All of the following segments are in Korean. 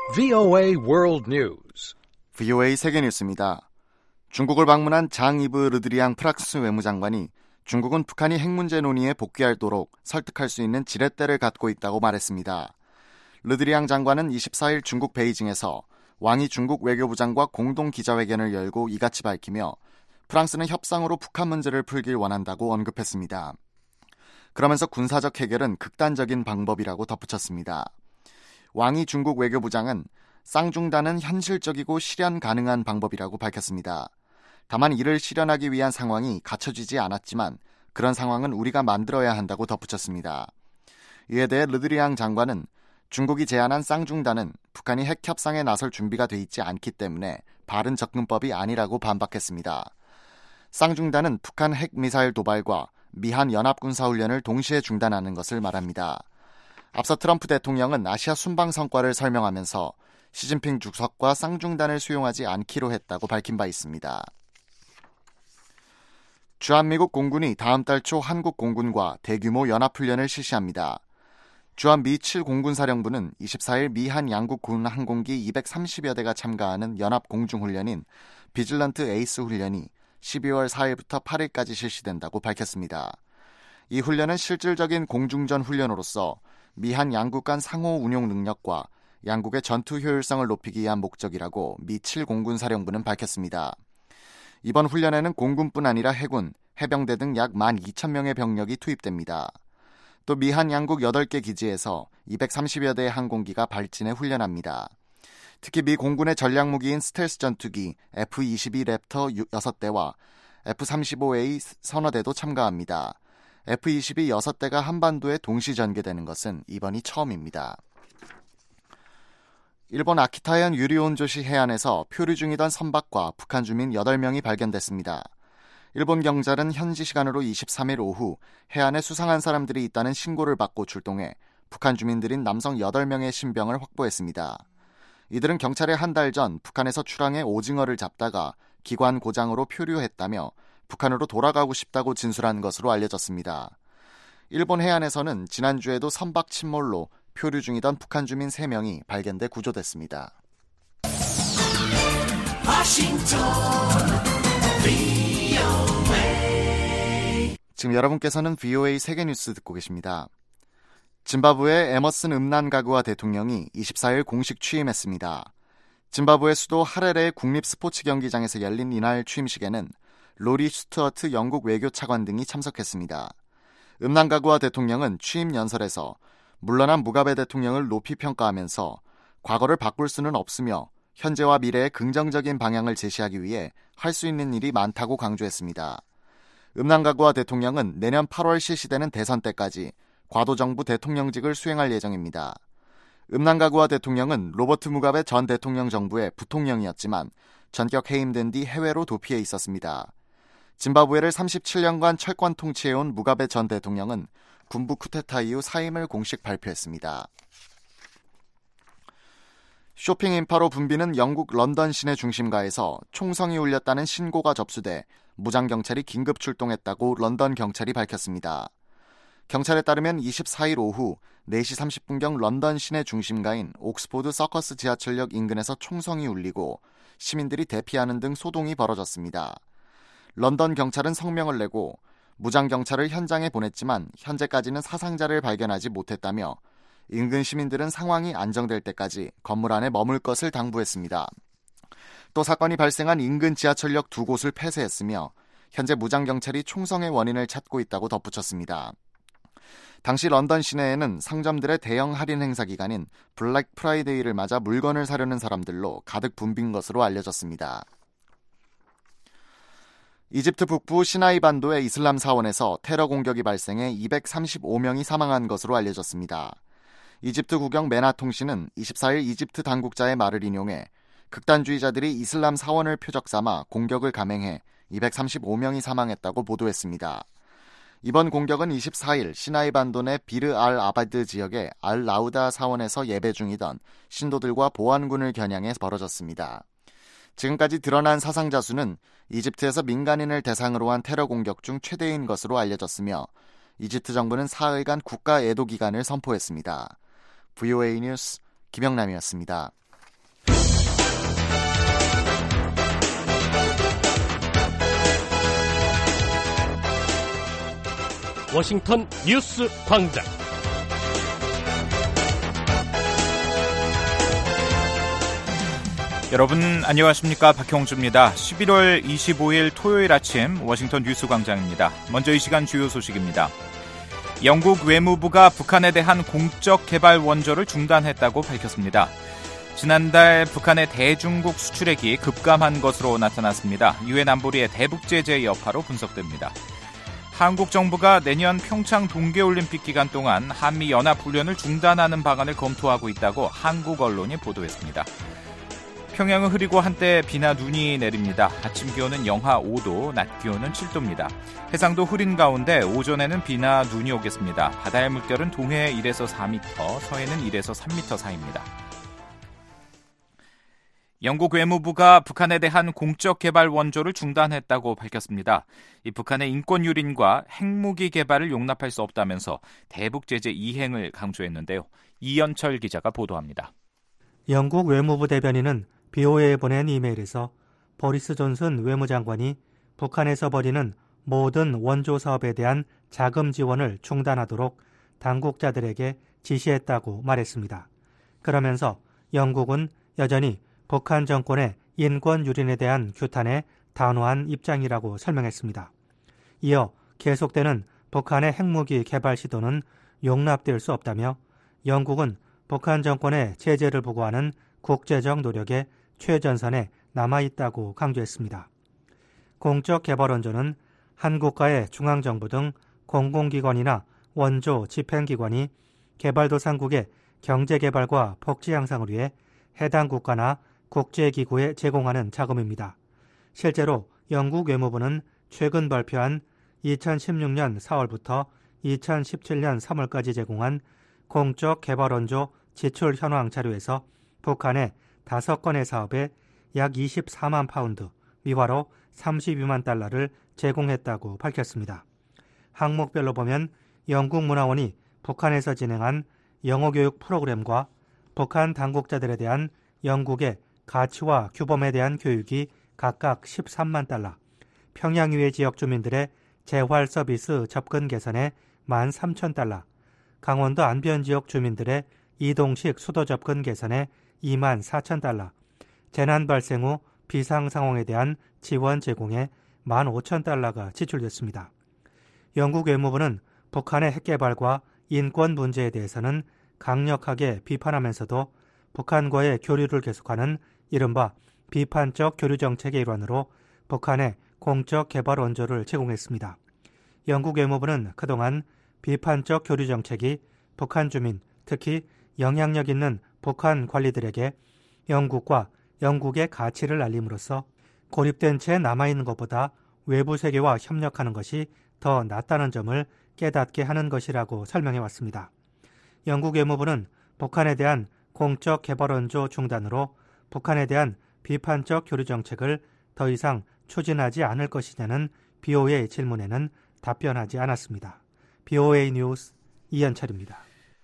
VOA World News. VOA 세계뉴스입니다. 중국을 방문한 장-이브 르드리앙 프랑스 외무장관이 중국은 북한이 핵 문제 논의에 복귀하도록 설득할 수 있는 지렛대를 갖고 있다고 말했습니다. 르드리앙 장관은 24일 중국 베이징에서 왕이 중국 외교부장과 공동 기자회견을 열고 이같이 밝히며 프랑스는 협상으로 북한 문제를 풀길 원한다고 언급했습니다. 그러면서 군사적 해결은 극단적인 방법이라고 덧붙였습니다. 왕이 중국 외교부장은 쌍중단은 현실적이고 실현 가능한 방법이라고 밝혔습니다. 다만 이를 실현하기 위한 상황이 갖춰지지 않았지만 그런 상황은 우리가 만들어야 한다고 덧붙였습니다. 이에 대해 르드리앙 장관은 중국이 제안한 쌍중단은 북한이 핵 협상에 나설 준비가 돼 있지 않기 때문에 바른 접근법이 아니라고 반박했습니다. 쌍중단은 북한 핵미사일 도발과 미한 연합군사훈련을 동시에 중단하는 것을 말합니다. 앞서 트럼프 대통령은 아시아 순방 성과를 설명하면서 시진핑 주석과 쌍중단을 수용하지 않기로 했다고 밝힌 바 있습니다. 주한미국 공군이 다음 달 초 한국 공군과 대규모 연합훈련을 실시합니다. 주한미 7공군사령부는 24일 미한 양국 군 항공기 230여 대가 참가하는 연합공중훈련인 비질런트 에이스 훈련이 12월 4일부터 8일까지 실시된다고 밝혔습니다. 이 훈련은 실질적인 공중전 훈련으로서 미한 양국 간 상호 운용 능력과 양국의 전투 효율성을 높이기 위한 목적이라고 미 7공군사령부는 밝혔습니다. 이번 훈련에는 공군뿐 아니라 해군, 해병대 등 약 12,000명의 병력이 투입됩니다. 또 미한 양국 8개 기지에서 230여 대의 항공기가 발진해 훈련합니다. 특히 미 공군의 전략무기인 스텔스 전투기 F-22 랩터 6대와 F-35A 서너 대도 참가합니다. F-22 6대가 한반도에 동시 전개되는 것은 이번이 처음입니다. 일본 아키타현 유리온조시 해안에서 표류 중이던 선박과 북한 주민 8명이 발견됐습니다. 일본 경찰은 현지 시간으로 23일 오후 해안에 수상한 사람들이 있다는 신고를 받고 출동해 북한 주민들인 남성 8명의 신병을 확보했습니다. 이들은 경찰에 한 달 전 북한에서 출항해 오징어를 잡다가 기관 고장으로 표류했다며 북한으로 돌아가고 싶다고 진술한 것으로 알려졌습니다. 일본 해안에서는 지난주에도 선박 침몰로 표류 중이던 북한 주민 3명이 발견돼 구조됐습니다. 지금 여러분께서는 VOA 세계뉴스 듣고 계십니다. 짐바브웨의 에머슨 음난가그와 대통령이 24일 공식 취임했습니다. 짐바브웨 수도 하레레의 국립 스포츠 경기장에서 열린 이날 취임식에는 로리 스튜어트 영국 외교차관 등이 참석했습니다. 음난가그와 대통령은 취임 연설에서 물러난 무가베 대통령을 높이 평가하면서 과거를 바꿀 수는 없으며 현재와 미래의 긍정적인 방향을 제시하기 위해 할 수 있는 일이 많다고 강조했습니다. 음난가그와 대통령은 내년 8월 실시되는 대선 때까지 과도정부 대통령직을 수행할 예정입니다. 음난가그와 대통령은 로버트 무가베 전 대통령 정부의 부통령이었지만 전격 해임된 뒤 해외로 도피해 있었습니다. 짐바브웨를 37년간 철권 통치해온 무가베 전 대통령은 군부 쿠데타 이후 사임을 공식 발표했습니다. 쇼핑 인파로 붐비는 영국 런던 시내 중심가에서 총성이 울렸다는 신고가 접수돼 무장경찰이 긴급 출동했다고 런던 경찰이 밝혔습니다. 경찰에 따르면 24일 오후 4시 30분경 런던 시내 중심가인 옥스포드 서커스 지하철역 인근에서 총성이 울리고 시민들이 대피하는 등 소동이 벌어졌습니다. 런던 경찰은 성명을 내고 무장경찰을 현장에 보냈지만 현재까지는 사상자를 발견하지 못했다며 인근 시민들은 상황이 안정될 때까지 건물 안에 머물 것을 당부했습니다. 또 사건이 발생한 인근 지하철역 2곳을 폐쇄했으며 현재 무장경찰이 총성의 원인을 찾고 있다고 덧붙였습니다. 당시 런던 시내에는 상점들의 대형 할인 행사 기간인 블랙 프라이데이를 맞아 물건을 사려는 사람들로 가득 붐빈 것으로 알려졌습니다. 이집트 북부 시나이 반도의 이슬람 사원에서 테러 공격이 발생해 235명이 사망한 것으로 알려졌습니다. 이집트 국영 메나 통신은 24일 이집트 당국자의 말을 인용해 극단주의자들이 이슬람 사원을 표적 삼아 공격을 감행해 235명이 사망했다고 보도했습니다. 이번 공격은 24일 시나이 반도 내 비르 알 아바드 지역의 알 라우다 사원에서 예배 중이던 신도들과 보안군을 겨냥해 벌어졌습니다. 지금까지 드러난 사상자 수는 이집트에서 민간인을 대상으로 한 테러 공격 중 최대인 것으로 알려졌으며 이집트 정부는 사흘간 국가 애도 기간을 선포했습니다. VOA 뉴스 김영남이었습니다. 워싱턴 뉴스 광장. 여러분 안녕하십니까? 박형주입니다. 11월 25일 토요일 아침 워싱턴 뉴스 광장입니다. 먼저 이 시간 주요 소식입니다. 영국 외무부가 북한에 대한 공적 개발 원조를 중단했다고 밝혔습니다. 지난달 북한의 대중국 수출액이 급감한 것으로 나타났습니다. 유엔 안보리의 대북 제재 여파로 분석됩니다. 한국 정부가 내년 평창 동계올림픽 기간 동안 한미 연합훈련을 중단하는 방안을 검토하고 있다고 한국 언론이 보도했습니다. 평양은 흐리고 한때 비나 눈이 내립니다. 아침 기온은 영하 5도, 낮 기온은 7도입니다. 해상도 흐린 가운데 오전에는 비나 눈이 오겠습니다. 바다의 물결은 동해에 1에서 4m, 서해는 1에서 3m 사이입니다. 영국 외무부가 북한에 대한 공적 개발 원조를 중단했다고 밝혔습니다. 이 북한의 인권 유린과 핵무기 개발을 용납할 수 없다면서 대북 제재 이행을 강조했는데요. 이연철 기자가 보도합니다. 영국 외무부 대변인은 BOA에 보낸 이메일에서 보리스 존슨 외무장관이 북한에서 벌이는 모든 원조 사업에 대한 자금 지원을 중단하도록 당국자들에게 지시했다고 말했습니다. 그러면서 영국은 여전히 북한 정권의 인권 유린에 대한 규탄에 단호한 입장이라고 설명했습니다. 이어 계속되는 북한의 핵무기 개발 시도는 용납될 수 없다며 영국은 북한 정권의 제재를 보고하는 국제적 노력에 최전선에 남아있다고 강조했습니다. 공적 개발 원조는 한 국가의 중앙정부 등 공공기관이나 원조 집행기관이 개발도상국의 경제개발과 복지 향상을 위해 해당 국가나 국제기구에 제공하는 자금입니다. 실제로 영국 외무부는 최근 발표한 2016년 4월부터 2017년 3월까지 제공한 공적 개발 원조 지출 현황 자료에서 북한의 5건의 사업에 약 24만 파운드, 미화로 32만 달러를 제공했다고 밝혔습니다. 항목별로 보면 영국 문화원이 북한에서 진행한 영어교육 프로그램과 북한 당국자들에 대한 영국의 가치와 규범에 대한 교육이 각각 13만 달러, 평양 이외 지역 주민들의 재활 서비스 접근 개선에 13,000달러, 강원도 안변 지역 주민들의 이동식 수도 접근 개선에 24,000달러, 재난 발생 후 비상 상황에 대한 지원 제공에 15,000달러가 지출됐습니다. 영국 외무부는 북한의 핵개발과 인권 문제에 대해서는 강력하게 비판하면서도 북한과의 교류를 계속하는 이른바 비판적 교류 정책의 일환으로 북한에 공적 개발 원조를 제공했습니다. 영국 외무부는 그동안 비판적 교류 정책이 북한 주민, 특히 영향력 있는 북한 관리들에게 영국과 영국의 가치를 알림으로써 고립된 채 남아있는 것보다 외부 세계와 협력하는 것이 더 낫다는 점을 깨닫게 하는 것이라고 설명해왔습니다. 영국 외무부는 북한에 대한 공적 개발 원조 중단으로 북한에 대한 비판적 교류 정책을 더 이상 추진하지 않을 것이냐는 BOA 질문에는 답변하지 않았습니다. BOA 뉴스 이연철입니다.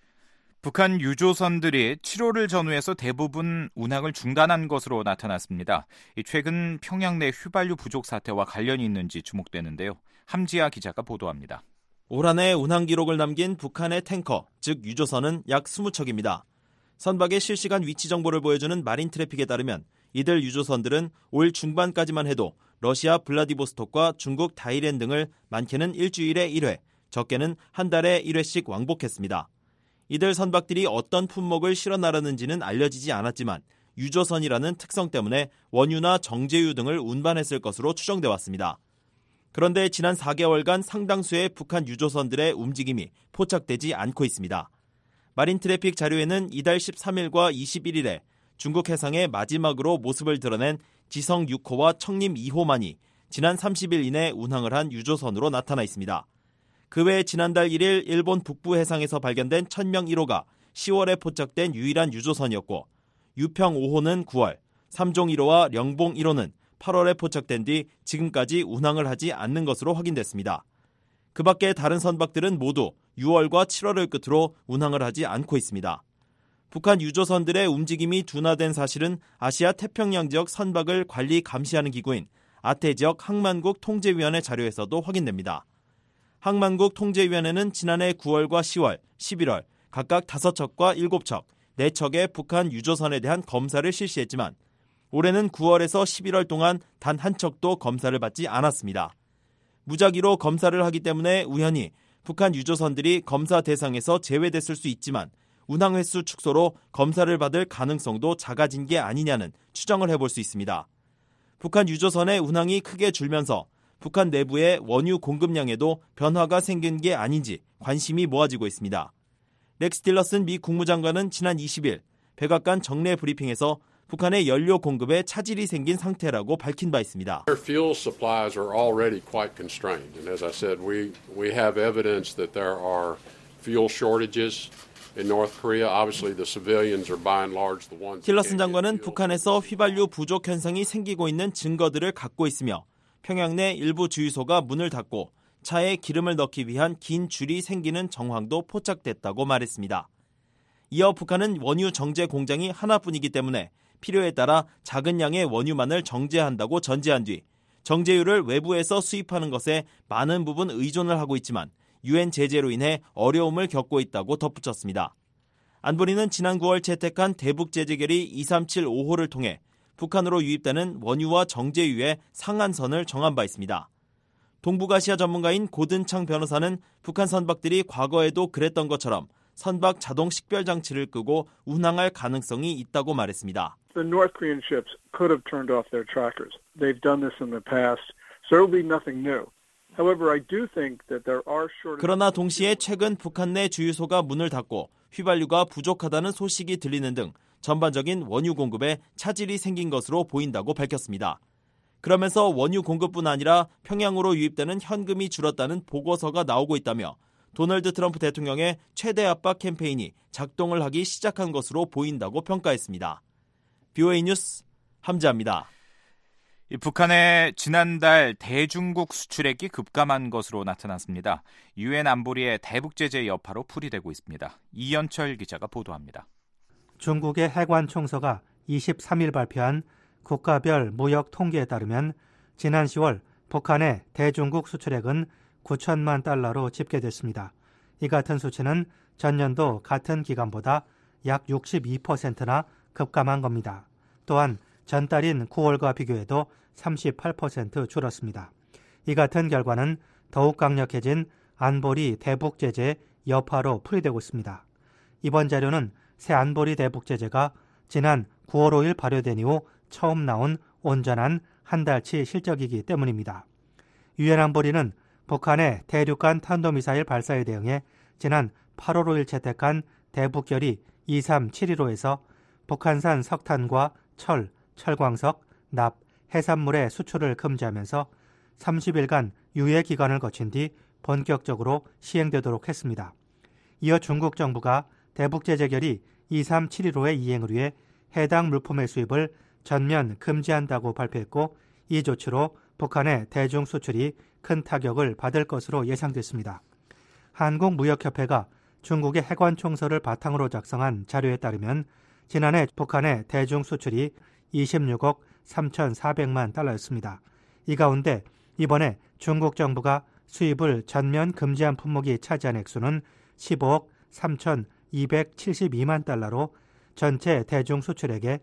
북한 유조선들이 7호를 전후해서 대부분 운항을 중단한 것으로 나타났습니다. 최근 평양 내 휘발유 부족 사태와 관련이 있는지 주목되는데요. 함지아 기자가 보도합니다. 올 한 해 운항 기록을 남긴 북한의 탱커, 즉 유조선은 약 20척입니다. 선박의 실시간 위치 정보를 보여주는 마린 트래픽에 따르면 이들 유조선들은 올 중반까지만 해도 러시아 블라디보스톡과 중국 다이렌 등을 많게는 일주일에 1회, 적게는 한 달에 1회씩 왕복했습니다. 이들 선박들이 어떤 품목을 실어 나르는지는 알려지지 않았지만 유조선이라는 특성 때문에 원유나 정제유 등을 운반했을 것으로 추정돼 왔습니다. 그런데 지난 4개월간 상당수의 북한 유조선들의 움직임이 포착되지 않고 있습니다. 마린 트래픽 자료에는 이달 13일과 21일에 중국 해상에 마지막으로 모습을 드러낸 지성 6호와 청림 2호만이 지난 30일 이내 운항을 한 유조선으로 나타나 있습니다. 그 외에 지난달 1일 일본 북부 해상에서 발견된 천명 1호가 10월에 포착된 유일한 유조선이었고 유평 5호는 9월, 삼종 1호와 령봉 1호는 8월에 포착된 뒤 지금까지 운항을 하지 않는 것으로 확인됐습니다. 그 밖에 다른 선박들은 모두 6월과 7월을 끝으로 운항을 하지 않고 있습니다. 북한 유조선들의 움직임이 둔화된 사실은 아시아 태평양 지역 선박을 관리 감시하는 기구인 아태 지역 항만국 통제위원회 자료에서도 확인됩니다. 항만국 통제위원회는 지난해 9월과 10월, 11월 각각 5척과 7척, 4척의 북한 유조선에 대한 검사를 실시했지만 올해는 9월에서 11월 동안 단 한 척도 검사를 받지 않았습니다. 무작위로 검사를 하기 때문에 우연히 북한 유조선들이 검사 대상에서 제외됐을 수 있지만 운항 횟수 축소로 검사를 받을 가능성도 작아진 게 아니냐는 추정을 해볼 수 있습니다. 북한 유조선의 운항이 크게 줄면서 북한 내부의 원유 공급량에도 변화가 생긴 게 아닌지 관심이 모아지고 있습니다. 렉스 틸러슨 미 국무장관은 지난 20일 백악관 정례 브리핑에서 북한의 연료 공급에 차질이 생긴 상태라고 밝힌 바 있습니다. Their fuel supplies are already quite constrained, and as I said, we have evidence that there are fuel shortages in North Korea. Obviously, the civilians are by and large the ones. 틸러슨 장관은 북한에서 휘발유 부족 현상이 생기고 있는 증거들을 갖고 있으며 평양 내 일부 주유소가 문을 닫고 차에 기름을 넣기 위한 긴 줄이 생기는 정황도 포착됐다고 말했습니다. 이어 북한은 원유 정제 공장이 하나뿐이기 때문에 필요에 따라 작은 양의 원유만을 정제한다고 전제한 뒤 정제유를 외부에서 수입하는 것에 많은 부분 의존을 하고 있지만 유엔 제재로 인해 어려움을 겪고 있다고 덧붙였습니다. 안보리는 지난 9월 채택한 대북 제재 결의 2375호를 통해 북한으로 유입되는 원유와 정제유의 상한선을 정한 바 있습니다. 동북아시아 전문가인 고든창 변호사는 북한 선박들이 과거에도 그랬던 것처럼 선박 자동 식별 장치를 끄고 운항할 가능성이 있다고 말했습니다. The North Korean ships could have turned off their trackers. They've done this in the past, so it will be nothing new. However, I do think that there are shortages. 그러나 동시에 최근 북한 내 주유소가 문을 닫고 휘발유가 부족하다는 소식이 들리는 등 전반적인 원유 공급에 차질이 생긴 것으로 보인다고 밝혔습니다. 그러면서 원유 공급뿐 아니라 평양으로 유입되는 현금이 줄었다는 보고서가 나오고 있다며 도널드 트럼프 대통령의 최대 압박 캠페인이 작동을 하기 시작한 것으로 보인다고 평가했습니다. BOA 뉴스 함지아입니다. 북한의 지난달 대중국 수출액이 급감한 것으로 나타났습니다. 유엔 안보리의 대북 제재 여파로 풀이되고 있습니다. 이현철 기자가 보도합니다. 중국의 해관 총서가 23일 발표한 국가별 무역 통계에 따르면 지난 10월 북한의 대중국 수출액은 9천만 달러로 집계됐습니다. 이 같은 수치는 전년도 같은 기간보다 약 62%나 급감한 겁니다. 또한 전달인 9월과 비교해도 38% 줄었습니다. 이 같은 결과는 더욱 강력해진 안보리 대북 제재 여파로 풀이되고 있습니다. 이번 자료는 새 안보리 대북 제재가 지난 9월 5일 발효된 이후 처음 나온 온전한 한 달치 실적이기 때문입니다. 유엔 안보리는 북한의 대륙간 탄도미사일 발사에 대응해 지난 8월 5일 채택한 대북 결의 2371호에서 북한산 석탄과 철, 철광석, 납, 해산물의 수출을 금지하면서 30일간 유예 기간을 거친 뒤 본격적으로 시행되도록 했습니다. 이어 중국 정부가 대북 제재 결의 2371호의 이행을 위해 해당 물품의 수입을 전면 금지한다고 발표했고 이 조치로 북한의 대중 수출이 큰 타격을 받을 것으로 예상됐습니다. 한국무역협회가 중국의 해관 총서를 바탕으로 작성한 자료에 따르면 지난해 북한의 대중 수출이 26억 3,400만 달러였습니다. 이 가운데 이번에 중국 정부가 수입을 전면 금지한 품목이 차지한 액수는 15억 3,272만 달러로 전체 대중 수출액의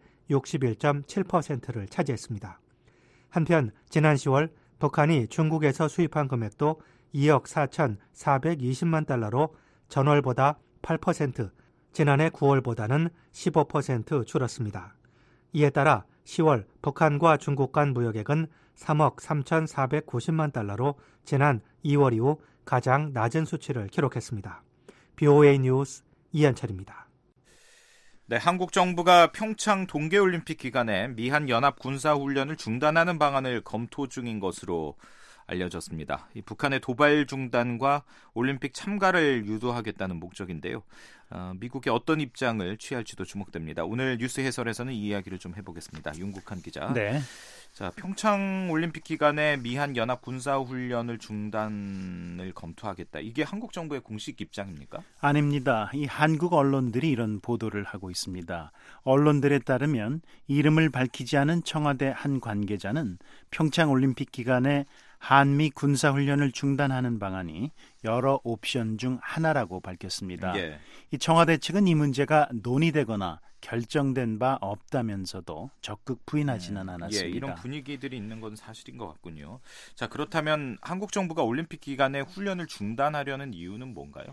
61.7%를 차지했습니다. 한편 지난 10월 북한이 중국에서 수입한 금액도 2억 4,420만 달러로 전월보다 8%, 지난해 9월보다는 15% 줄었습니다. 이에 따라 10월 북한과 중국 간 무역액은 3억 3,490만 달러로 지난 2월 이후 가장 낮은 수치를 기록했습니다. BOA 뉴스 이현철입니다. 네, 한국 정부가 평창 동계올림픽 기간에 미한 연합 군사훈련을 중단하는 방안을 검토 중인 것으로 알려졌습니다. 이 북한의 도발 중단과 올림픽 참가를 유도하겠다는 목적인데요. 미국의 어떤 입장을 취할지도 주목됩니다. 오늘 뉴스 해설에서는 이 이야기를 좀 해보겠습니다. 윤국한 기자. 네. 자, 평창 올림픽 기간에 미한 연합 군사훈련을 중단을 검토하겠다. 이게 한국 정부의 공식 입장입니까? 아닙니다. 이 한국 언론들이 이런 보도를 하고 있습니다. 언론들에 따르면 이름을 밝히지 않은 청와대 한 관계자는 평창 올림픽 기간에 한미 군사훈련을 중단하는 방안이 여러 옵션 중 하나라고 밝혔습니다. 예. 이 청와대 측은 이 문제가 논의되거나 결정된 바 없다면서도 적극 부인하지는 않았습니다. 예, 이런 분위기들이 있는 건 사실인 것 같군요. 자, 그렇다면 한국 정부가 올림픽 기간에 훈련을 중단하려는 이유는 뭔가요?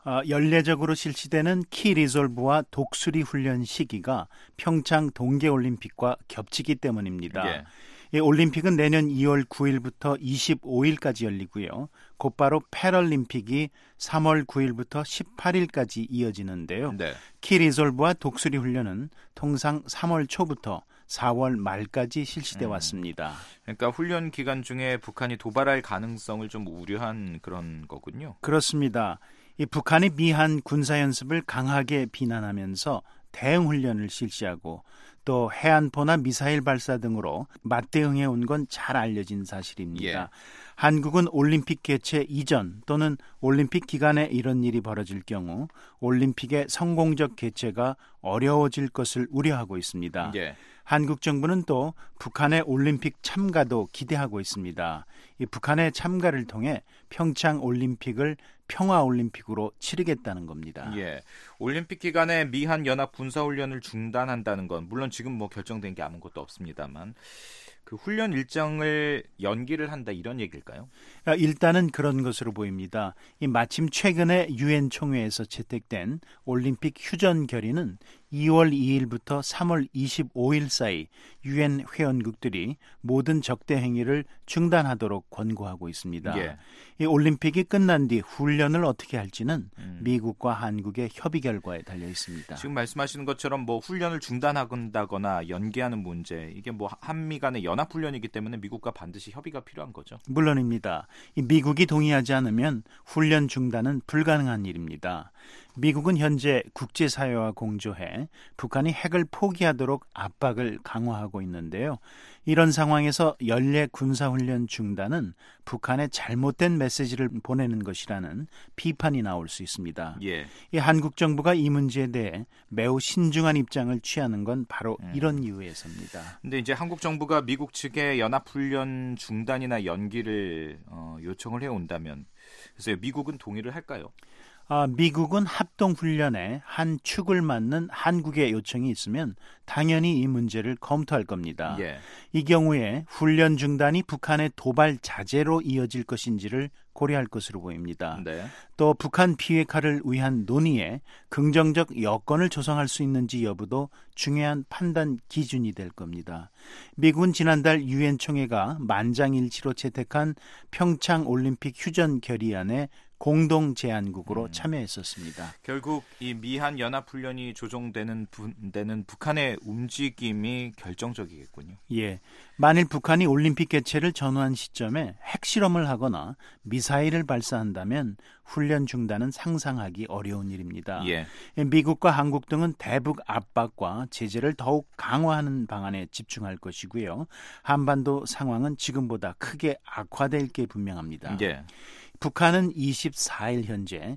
연례적으로 실시되는 키 리졸브와 독수리 훈련 시기가 평창 동계올림픽과 겹치기 때문입니다. 예. 이 올림픽은 내년 2월 9일부터 25일까지 열리고요. 곧바로 패럴림픽이 3월 9일부터 18일까지 이어지는데요. 네. 키 리졸브와 독수리 훈련은 통상 3월 초부터 4월 말까지 실시돼 왔습니다. 그러니까 훈련 기간 중에 북한이 도발할 가능성을 좀 우려한 그런 거군요. 그렇습니다. 이 북한이 미한 군사연습을 강하게 비난하면서 대응 훈련을 실시하고 또 해안포나 미사일 발사 등으로 맞대응해 온 건 잘 알려진 사실입니다. 예. 한국은 올림픽 개최 이전 또는 올림픽 기간에 이런 일이 벌어질 경우 올림픽의 성공적 개최가 어려워질 것을 우려하고 있습니다. 예. 한국 정부는 또 북한의 올림픽 참가도 기대하고 있습니다. 이 북한의 참가를 통해 평창 올림픽을 평화 올림픽으로 치르겠다는 겁니다. 예. 올림픽 기간에 미한 연합 군사 훈련을 중단한다는 건 물론 지금 뭐 결정된 게 아무것도 없습니다만 그 훈련 일정을 연기를 한다 이런 얘기일까요? 일단은 그런 것으로 보입니다. 이 마침 최근에 유엔 총회에서 채택된 올림픽 휴전 결의는 2월 2일부터 3월 25일 사이 유엔 회원국들이 모든 적대 행위를 중단하도록 권고하고 있습니다. 예. 이 올림픽이 끝난 뒤 훈련을 어떻게 할지는 미국과 한국의 협의 결과에 달려 있습니다. 지금 말씀하시는 것처럼 뭐 훈련을 중단한다거나 연기하는 문제 이게 뭐 한미 간의 연합 훈련이기 때문에 미국과 반드시 협의가 필요한 거죠. 물론입니다. 이 미국이 동의하지 않으면 훈련 중단은 불가능한 일입니다. 미국은 현재 국제사회와 공조해 북한이 핵을 포기하도록 압박을 강화하고 있는데요. 이런 상황에서 연례 군사훈련 중단은 북한에 잘못된 메시지를 보내는 것이라는 비판이 나올 수 있습니다. 예. 이 한국 정부가 이 문제에 대해 매우 신중한 입장을 취하는 건 바로 이런 이유에서입니다. 근데 이제 한국 정부가 미국 측에 연합훈련 중단이나 연기를 요청을 해온다면 그래서 미국은 동의를 할까요? 미국은 합동훈련에 한 축을 맡는 한국의 요청이 있으면 당연히 이 문제를 검토할 겁니다. 예. 이 경우에 훈련 중단이 북한의 도발 자제로 이어질 것인지를 고려할 것으로 보입니다. 네. 또 북한 비핵화를 위한 논의에 긍정적 여건을 조성할 수 있는지 여부도 중요한 판단 기준이 될 겁니다. 미국은 지난달 유엔 총회가 만장일치로 채택한 평창 올림픽 휴전 결의안에 공동 제안국으로 참여했었습니다. 결국 이 미한 연합훈련이 조정되는 데는 북한의 움직임이 결정적이겠군요. 예, 만일 북한이 올림픽 개최를 전후한 시점에 핵실험을 하거나 미사일을 발사한다면 훈련 중단은 상상하기 어려운 일입니다. 예. 미국과 한국 등은 대북 압박과 제재를 더욱 강화하는 방안에 집중할 것이고요. 한반도 상황은 지금보다 크게 악화될 게 분명합니다. 예. 북한은 24일 현재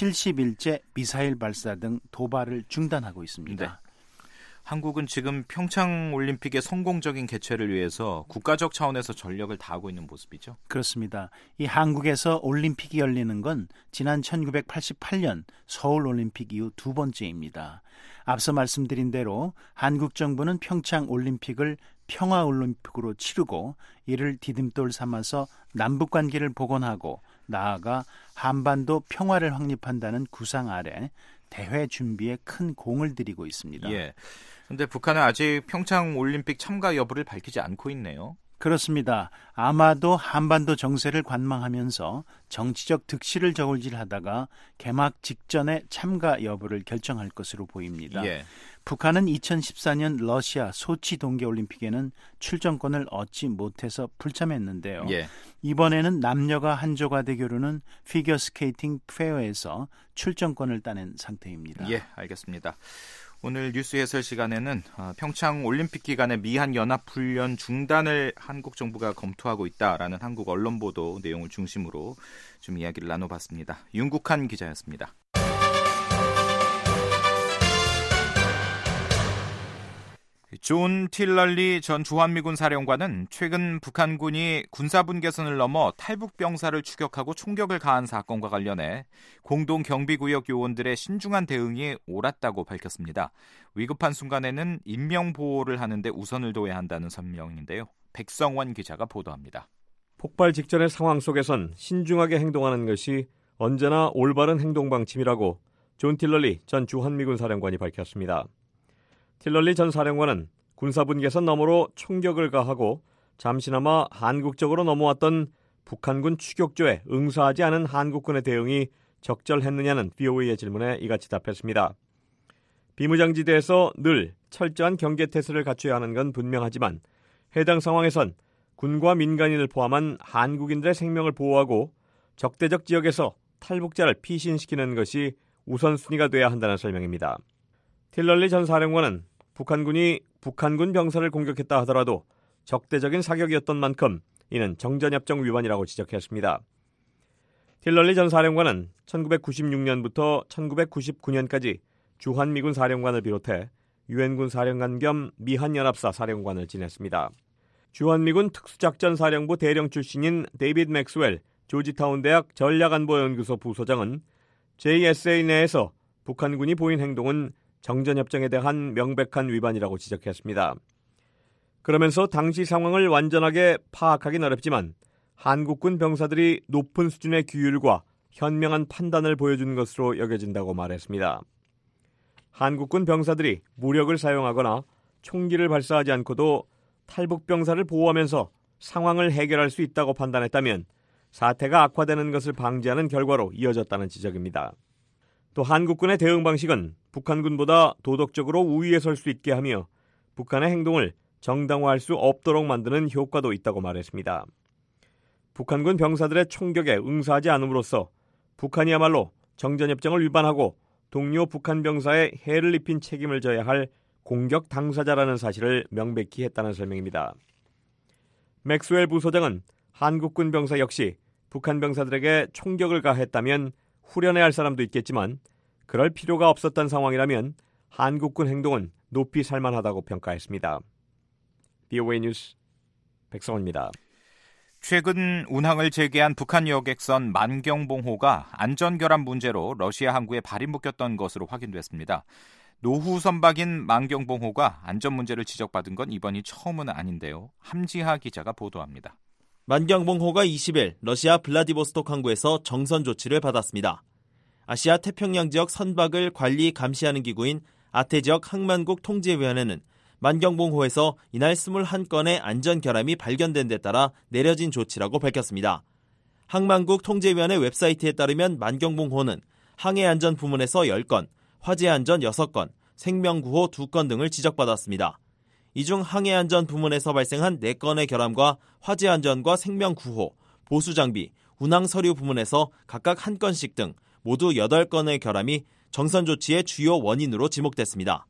70일째 미사일 발사 등 도발을 중단하고 있습니다. 네. 한국은 지금 평창 올림픽의 성공적인 개최를 위해서 국가적 차원에서 전력을 다하고 있는 모습이죠. 그렇습니다. 이 한국에서 올림픽이 열리는 건 지난 1988년 서울 올림픽 이후 두 번째입니다. 앞서 말씀드린 대로 한국 정부는 평창 올림픽을 평화 올림픽으로 치르고 이를 디딤돌 삼아서 남북 관계를 복원하고 나아가 한반도 평화를 확립한다는 구상 아래 대회 준비에 큰 공을 들이고 있습니다. 예. 근데 북한은 아직 평창 올림픽 참가 여부를 밝히지 않고 있네요. 그렇습니다. 아마도 한반도 정세를 관망하면서 정치적 득실을 저울질하다가 개막 직전에 참가 여부를 결정할 것으로 보입니다. 예. 북한은 2014년 러시아 소치 동계올림픽에는 출전권을 얻지 못해서 불참했는데요. 예. 이번에는 남녀가 한조가 대결하는 피겨스케이팅 페어에서 출전권을 따낸 상태입니다. 예, 알겠습니다. 오늘 뉴스 해설 시간에는 평창 올림픽 기간에 미한 연합훈련 중단을 한국 정부가 검토하고 있다라는 한국 언론 보도 내용을 중심으로 좀 이야기를 나눠봤습니다. 윤국한 기자였습니다. 존 틸럴리 전 주한미군 사령관은 최근 북한군이 군사분계선을 넘어 탈북 병사를 추격하고 총격을 가한 사건과 관련해 공동경비구역 요원들의 신중한 대응이 옳았다고 밝혔습니다. 위급한 순간에는 인명보호를 하는데 우선을 둬야 한다는 설명인데요. 백성원 기자가 보도합니다. 폭발 직전의 상황 속에선 신중하게 행동하는 것이 언제나 올바른 행동 방침이라고 존 틸럴리 전 주한미군 사령관이 밝혔습니다. 틸럴리 전 사령관은 군사분계선 너머로 총격을 가하고 잠시나마 한국적으로 넘어왔던 북한군 추격조에 응사하지 않은 한국군의 대응이 적절했느냐는 VOA의 질문에 이같이 답했습니다. 비무장지대에서 늘 철저한 경계태세를 갖춰야 하는 건 분명하지만 해당 상황에선 군과 민간인을 포함한 한국인들의 생명을 보호하고 적대적 지역에서 탈북자를 피신시키는 것이 우선순위가 돼야 한다는 설명입니다. 틸럴리 전 사령관은 북한군이 북한군 병사를 공격했다 하더라도 적대적인 사격이었던 만큼 이는 정전협정 위반이라고 지적했습니다. 틸럴리 전 사령관은 1996년부터 1999년까지 주한미군 사령관을 비롯해 유엔군 사령관 겸 미한연합사 사령관을 지냈습니다. 주한미군 특수작전사령부 대령 출신인 데이비드 맥스웰 조지타운 대학 전략안보연구소 부소장은 JSA 내에서 북한군이 보인 행동은 정전협정에 대한 명백한 위반이라고 지적했습니다. 그러면서 당시 상황을 완전하게 파악하긴 어렵지만 한국군 병사들이 높은 수준의 규율과 현명한 판단을 보여준 것으로 여겨진다고 말했습니다. 한국군 병사들이 무력을 사용하거나 총기를 발사하지 않고도 탈북 병사를 보호하면서 상황을 해결할 수 있다고 판단했다면 사태가 악화되는 것을 방지하는 결과로 이어졌다는 지적입니다. 또 한국군의 대응 방식은 북한군보다 도덕적으로 우위에 설 수 있게 하며 북한의 행동을 정당화할 수 없도록 만드는 효과도 있다고 말했습니다. 북한군 병사들의 총격에 응사하지 않음으로써 북한이야말로 정전협정을 위반하고 동료 북한 병사에 해를 입힌 책임을 져야 할 공격 당사자라는 사실을 명백히 했다는 설명입니다. 맥스웰 부소장은 한국군 병사 역시 북한 병사들에게 총격을 가했다면 후련해야 할 사람도 있겠지만 그럴 필요가 없었던 상황이라면 한국군 행동은 높이 살만하다고 평가했습니다. BOA 뉴스 백성원입니다. 최근 운항을 재개한 북한 여객선 만경봉호가 안전결함 문제로 러시아 항구에 발이 묶였던 것으로 확인됐습니다. 노후 선박인 만경봉호가 안전 문제를 지적받은 건 이번이 처음은 아닌데요. 함지하 기자가 보도합니다. 만경봉호가 20일 러시아 블라디보스톡 항구에서 정선 조치를 받았습니다. 아시아 태평양 지역 선박을 관리 감시하는 기구인 아태지역 항만국 통제위원회는 만경봉호에서 이날 21건의 안전 결함이 발견된 데 따라 내려진 조치라고 밝혔습니다. 항만국 통제위원회 웹사이트에 따르면 만경봉호는 항해안전 부문에서 10건, 화재안전 6건, 생명구호 2건 등을 지적받았습니다. 이 중 항해안전 부문에서 발생한 4건의 결함과 화재안전과 생명구호, 보수장비, 운항서류 부문에서 각각 1건씩 등 모두 8건의 결함이 정선 조치의 주요 원인으로 지목됐습니다.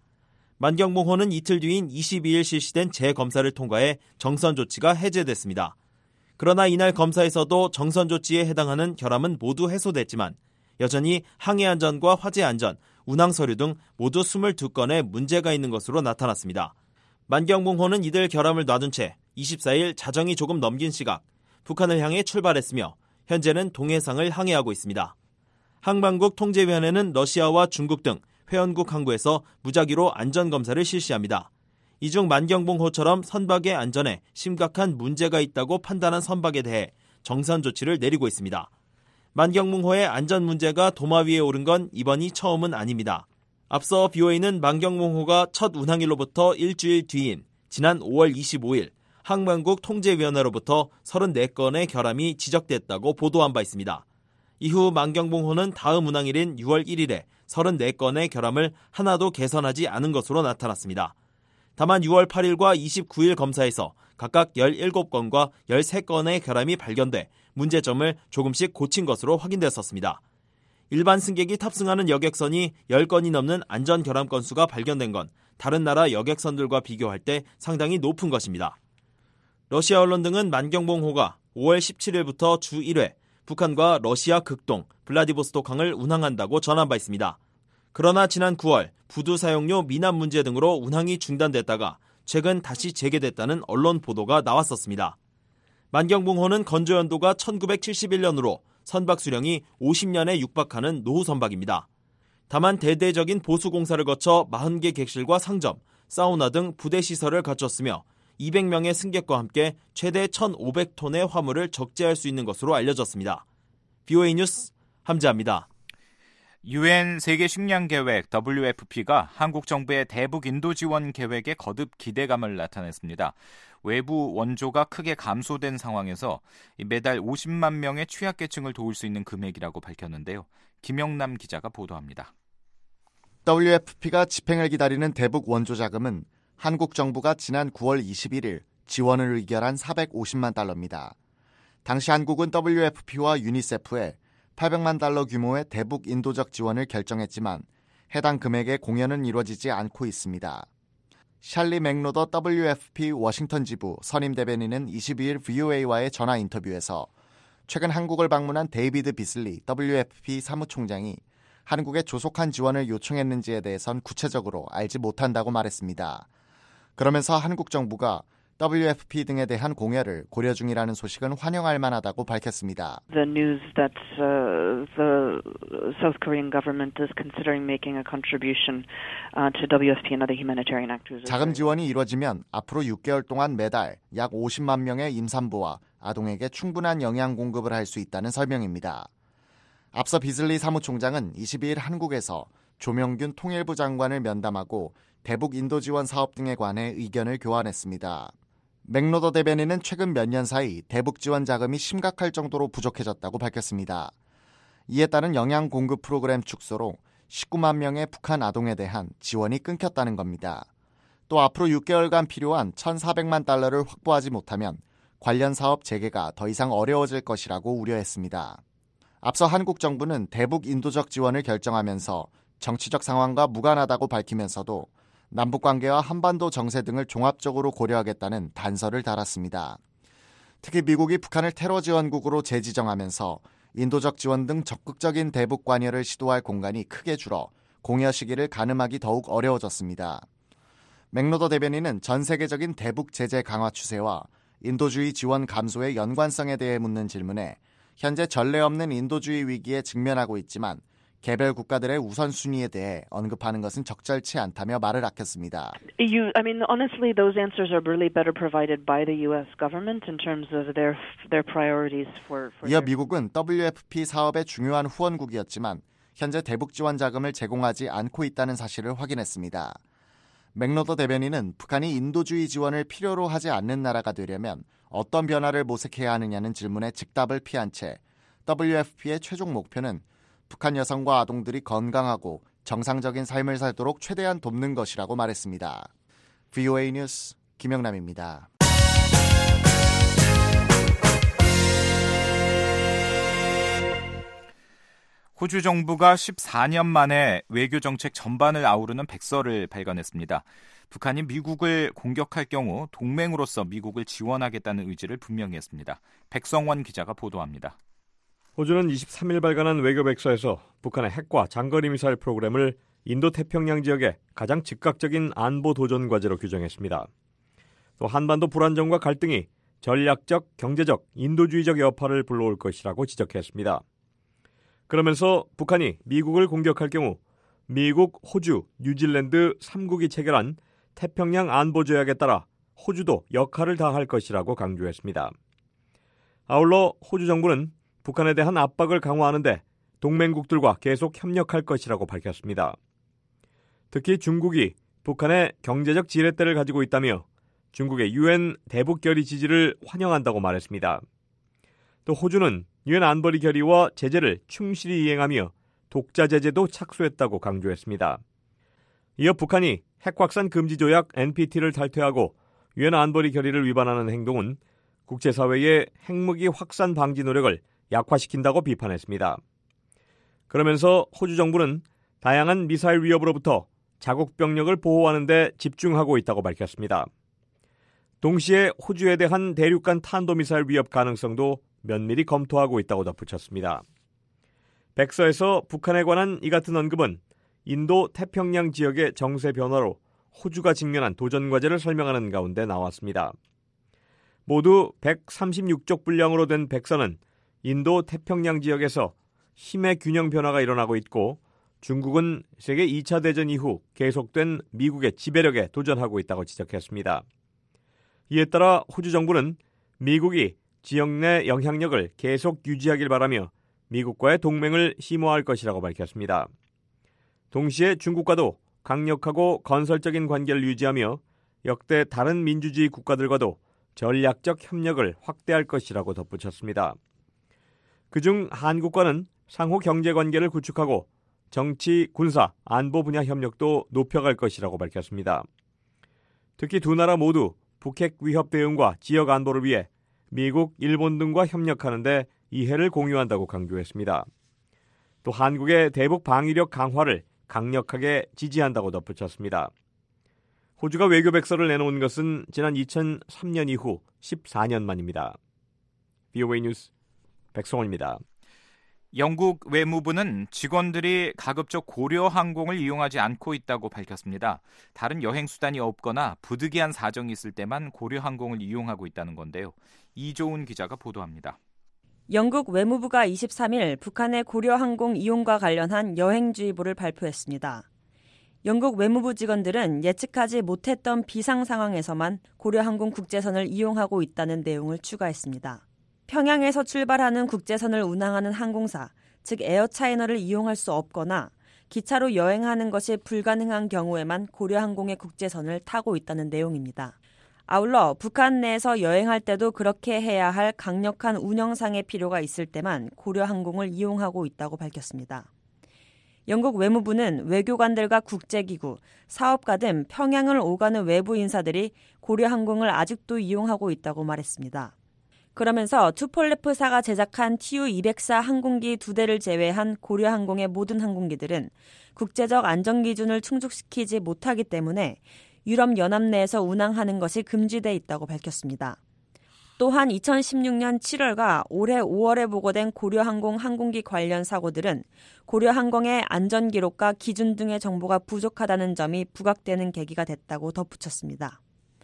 만경봉호는 이틀 뒤인 22일 실시된 재검사를 통과해 정선 조치가 해제됐습니다. 그러나 이날 검사에서도 정선 조치에 해당하는 결함은 모두 해소됐지만 여전히 항해안전과 화재안전, 운항서류 등 모두 22건의 문제가 있는 것으로 나타났습니다. 만경봉호는 이들 결함을 놔둔 채 24일 자정이 조금 넘긴 시각 북한을 향해 출발했으며 현재는 동해상을 항해하고 있습니다. 항만국 통제위원회는 러시아와 중국 등 회원국 항구에서 무작위로 안전검사를 실시합니다. 이 중 만경봉호처럼 선박의 안전에 심각한 문제가 있다고 판단한 선박에 대해 정선 조치를 내리고 있습니다. 만경봉호의 안전 문제가 도마 위에 오른 건 이번이 처음은 아닙니다. 앞서 BOA는 만경봉호가 첫 운항일로부터 일주일 뒤인 지난 5월 25일 항만국 통제위원회로부터 34건의 결함이 지적됐다고 보도한 바 있습니다. 이후 만경봉호는 다음 운항일인 6월 1일에 34건의 결함을 하나도 개선하지 않은 것으로 나타났습니다. 다만 6월 8일과 29일 검사에서 각각 17건과 13건의 결함이 발견돼 문제점을 조금씩 고친 것으로 확인됐었습니다. 일반 승객이 탑승하는 여객선이 10건이 넘는 안전 결함 건수가 발견된 건 다른 나라 여객선들과 비교할 때 상당히 높은 것입니다. 러시아 언론 등은 만경봉호가 5월 17일부터 주 1회 북한과 러시아 극동 블라디보스톡항을 운항한다고 전한 바 있습니다. 그러나 지난 9월 부두 사용료 미납 문제 등으로 운항이 중단됐다가 최근 다시 재개됐다는 언론 보도가 나왔었습니다. 만경붕호는 건조 연도가 1971년으로 선박 수령이 50년에 육박하는 노후 선박입니다. 다만 대대적인 보수 공사를 거쳐 40개 객실과 상점, 사우나 등 부대 시설을 갖췄으며 200명의 승객과 함께 최대 1,500톤의 화물을 적재할 수 있는 것으로 알려졌습니다. BOA 뉴스 함재합니다. UN 세계식량계획 WFP가 한국 정부의 대북 인도 지원 계획에 거듭 기대감을 나타냈습니다. 외부 원조가 크게 감소된 상황에서 매달 50만 명의 취약계층을 도울 수 있는 금액이라고 밝혔는데요. 김영남 기자가 보도합니다. WFP가 집행을 기다리는 대북 원조 자금은 한국 정부가 지난 9월 21일 지원을 의결한 450만 달러입니다. 당시 한국은 WFP와 유니세프에 800만 달러 규모의 대북 인도적 지원을 결정했지만 해당 금액의 공여는 이루어지지 않고 있습니다. 샬리 맥로더 WFP 워싱턴 지부 선임 대변인은 22일 VOA와의 전화 인터뷰에서 최근 한국을 방문한 데이비드 비슬리 WFP 사무총장이 한국에 조속한 지원을 요청했는지에 대해선 구체적으로 알지 못한다고 말했습니다. 그러면서 한국 정부가 WFP 등에 대한 공여를 고려 중이라는 소식은 환영할 만하다고 밝혔습니다. The news that the South Korean government is considering making a contribution to WFP and other humanitarian actors. 자금 지원이 이루어지면 앞으로 6개월 동안 매달 약 50만 명의 임산부와 아동에게 충분한 영양 공급을 할 수 있다는 설명입니다. 앞서 비슬리 사무총장은 22일 한국에서 조명균 통일부 장관을 면담하고 대북 인도 지원 사업 등에 관해 의견을 교환했습니다. 맥로더 대변인은 최근 몇 년 사이 대북 지원 자금이 심각할 정도로 부족해졌다고 밝혔습니다. 이에 따른 영양 공급 프로그램 축소로 19만 명의 북한 아동에 대한 지원이 끊겼다는 겁니다. 또 앞으로 6개월간 필요한 1,400만 달러를 확보하지 못하면 관련 사업 재개가 더 이상 어려워질 것이라고 우려했습니다. 앞서 한국 정부는 대북 인도적 지원을 결정하면서 정치적 상황과 무관하다고 밝히면서도 남북관계와 한반도 정세 등을 종합적으로 고려하겠다는 단서를 달았습니다. 특히 미국이 북한을 테러 지원국으로 재지정하면서 인도적 지원 등 적극적인 대북 관여를 시도할 공간이 크게 줄어 공여 시기를 가늠하기 더욱 어려워졌습니다. 맥로더 대변인은 전 세계적인 대북 제재 강화 추세와 인도주의 지원 감소의 연관성에 대해 묻는 질문에 현재 전례 없는 인도주의 위기에 직면하고 있지만 개별 국가들의 우선순위에 대해 언급하는 것은 적절치 않다며 말을 아꼈습니다. Honestly, those answers are really better provided by the U.S. government in terms of their priorities for. 이어 미국은 WFP 사업의 중요한 후원국이었지만 현재 대북 지원 자금을 제공하지 않고 있다는 사실을 확인했습니다. 맥로더 대변인은 북한이 인도주의 지원을 필요로 하지 않는 나라가 되려면 어떤 변화를 모색해야 하느냐는 질문에 즉답을 피한 채 WFP의 최종 목표는 북한 여성과 아동들이 건강하고 정상적인 삶을 살도록 최대한 돕는 것이라고 말했습니다. VOA 뉴스 김영남입니다. 호주 정부가 14년 만에 외교 정책 전반을 아우르는 백서를 발간했습니다. 북한이 미국을 공격할 경우 동맹으로서 미국을 지원하겠다는 의지를 분명히 했습니다. 백성원 기자가 보도합니다. 호주는 23일 발간한 외교 백서에서 북한의 핵과 장거리 미사일 프로그램을 인도태평양 지역의 가장 즉각적인 안보 도전 과제로 규정했습니다. 또 한반도 불안정과 갈등이 전략적, 경제적, 인도주의적 여파를 불러올 것이라고 지적했습니다. 그러면서 북한이 미국을 공격할 경우 미국, 호주, 뉴질랜드 3국이 체결한 태평양 안보조약에 따라 호주도 역할을 다할 것이라고 강조했습니다. 아울러 호주 정부는 북한에 대한 압박을 강화하는 데 동맹국들과 계속 협력할 것이라고 밝혔습니다. 특히 중국이 북한의 경제적 지렛대를 가지고 있다며 중국의 UN 대북 결의 지지를 환영한다고 말했습니다. 또 호주는 UN 안보리 결의와 제재를 충실히 이행하며 독자 제재도 착수했다고 강조했습니다. 이어 북한이 핵확산 금지 조약 NPT를 탈퇴하고 UN 안보리 결의를 위반하는 행동은 국제사회의 핵무기 확산 방지 노력을 약화시킨다고 비판했습니다. 그러면서 호주 정부는 다양한 미사일 위협으로부터 자국 병력을 보호하는 데 집중하고 있다고 밝혔습니다. 동시에 호주에 대한 대륙간 탄도미사일 위협 가능성도 면밀히 검토하고 있다고 덧붙였습니다. 백서에서 북한에 관한 이 같은 언급은 인도 태평양 지역의 정세 변화로 호주가 직면한 도전 과제를 설명하는 가운데 나왔습니다. 모두 136쪽 분량으로 된 백선은 인도 태평양 지역에서 힘의 균형 변화가 일어나고 있고 중국은 세계 2차 대전 이후 계속된 미국의 지배력에 도전하고 있다고 지적했습니다. 이에 따라 호주 정부는 미국이 지역 내 영향력을 계속 유지하길 바라며 미국과의 동맹을 심화할 것이라고 밝혔습니다. 동시에 중국과도 강력하고 건설적인 관계를 유지하며 역대 다른 민주주의 국가들과도 전략적 협력을 확대할 것이라고 덧붙였습니다. 그중 한국과는 상호 경제관계를 구축하고 정치, 군사, 안보 분야 협력도 높여갈 것이라고 밝혔습니다. 특히 두 나라 모두 북핵 위협 대응과 지역 안보를 위해 미국, 일본 등과 협력하는 데 이해를 공유한다고 강조했습니다. 또 한국의 대북 방위력 강화를 강력하게 지지한다고 덧붙였습니다. 호주가 외교 백서를 내놓은 것은 지난 2003년 이후 14년 만입니다. VOA 뉴스 백성원입니다. 영국 외무부는 직원들이 가급적 고려 항공을 이용하지 않고 있다고 밝혔습니다. 다른 여행 수단이 없거나 부득이한 사정이 있을 때만 고려 항공을 이용하고 있다는 건데요. 이조은 기자가 보도합니다. 영국 외무부가 23일 북한의 고려 항공 이용과 관련한 여행주의보를 발표했습니다. 영국 외무부 직원들은 예측하지 못했던 비상 상황에서만 고려 항공 국제선을 이용하고 있다는 내용을 추가했습니다. 평양에서 출발하는 국제선을 운항하는 항공사, 즉 에어차이나를 이용할 수 없거나 기차로 여행하는 것이 불가능한 경우에만 고려항공의 국제선을 타고 있다는 내용입니다. 아울러 북한 내에서 여행할 때도 그렇게 해야 할 강력한 운영상의 필요가 있을 때만 고려항공을 이용하고 있다고 밝혔습니다. 영국 외무부는 외교관들과 국제기구, 사업가 등 평양을 오가는 외부 인사들이 고려항공을 아직도 이용하고 있다고 말했습니다. 그러면서 투폴레프사가 제작한 TU-204 항공기 2대를 제외한 고려항공의 모든 항공기들은 국제적 안전기준을 충족시키지 못하기 때문에 유럽연합 내에서 운항하는 것이 금지돼 있다고 밝혔습니다. 또한 2016년 7월과 올해 5월에 보고된 고려항공 항공기 관련 사고들은 고려항공의 안전기록과 기준 등의 정보가 부족하다는 점이 부각되는 계기가 됐다고 덧붙였습니다.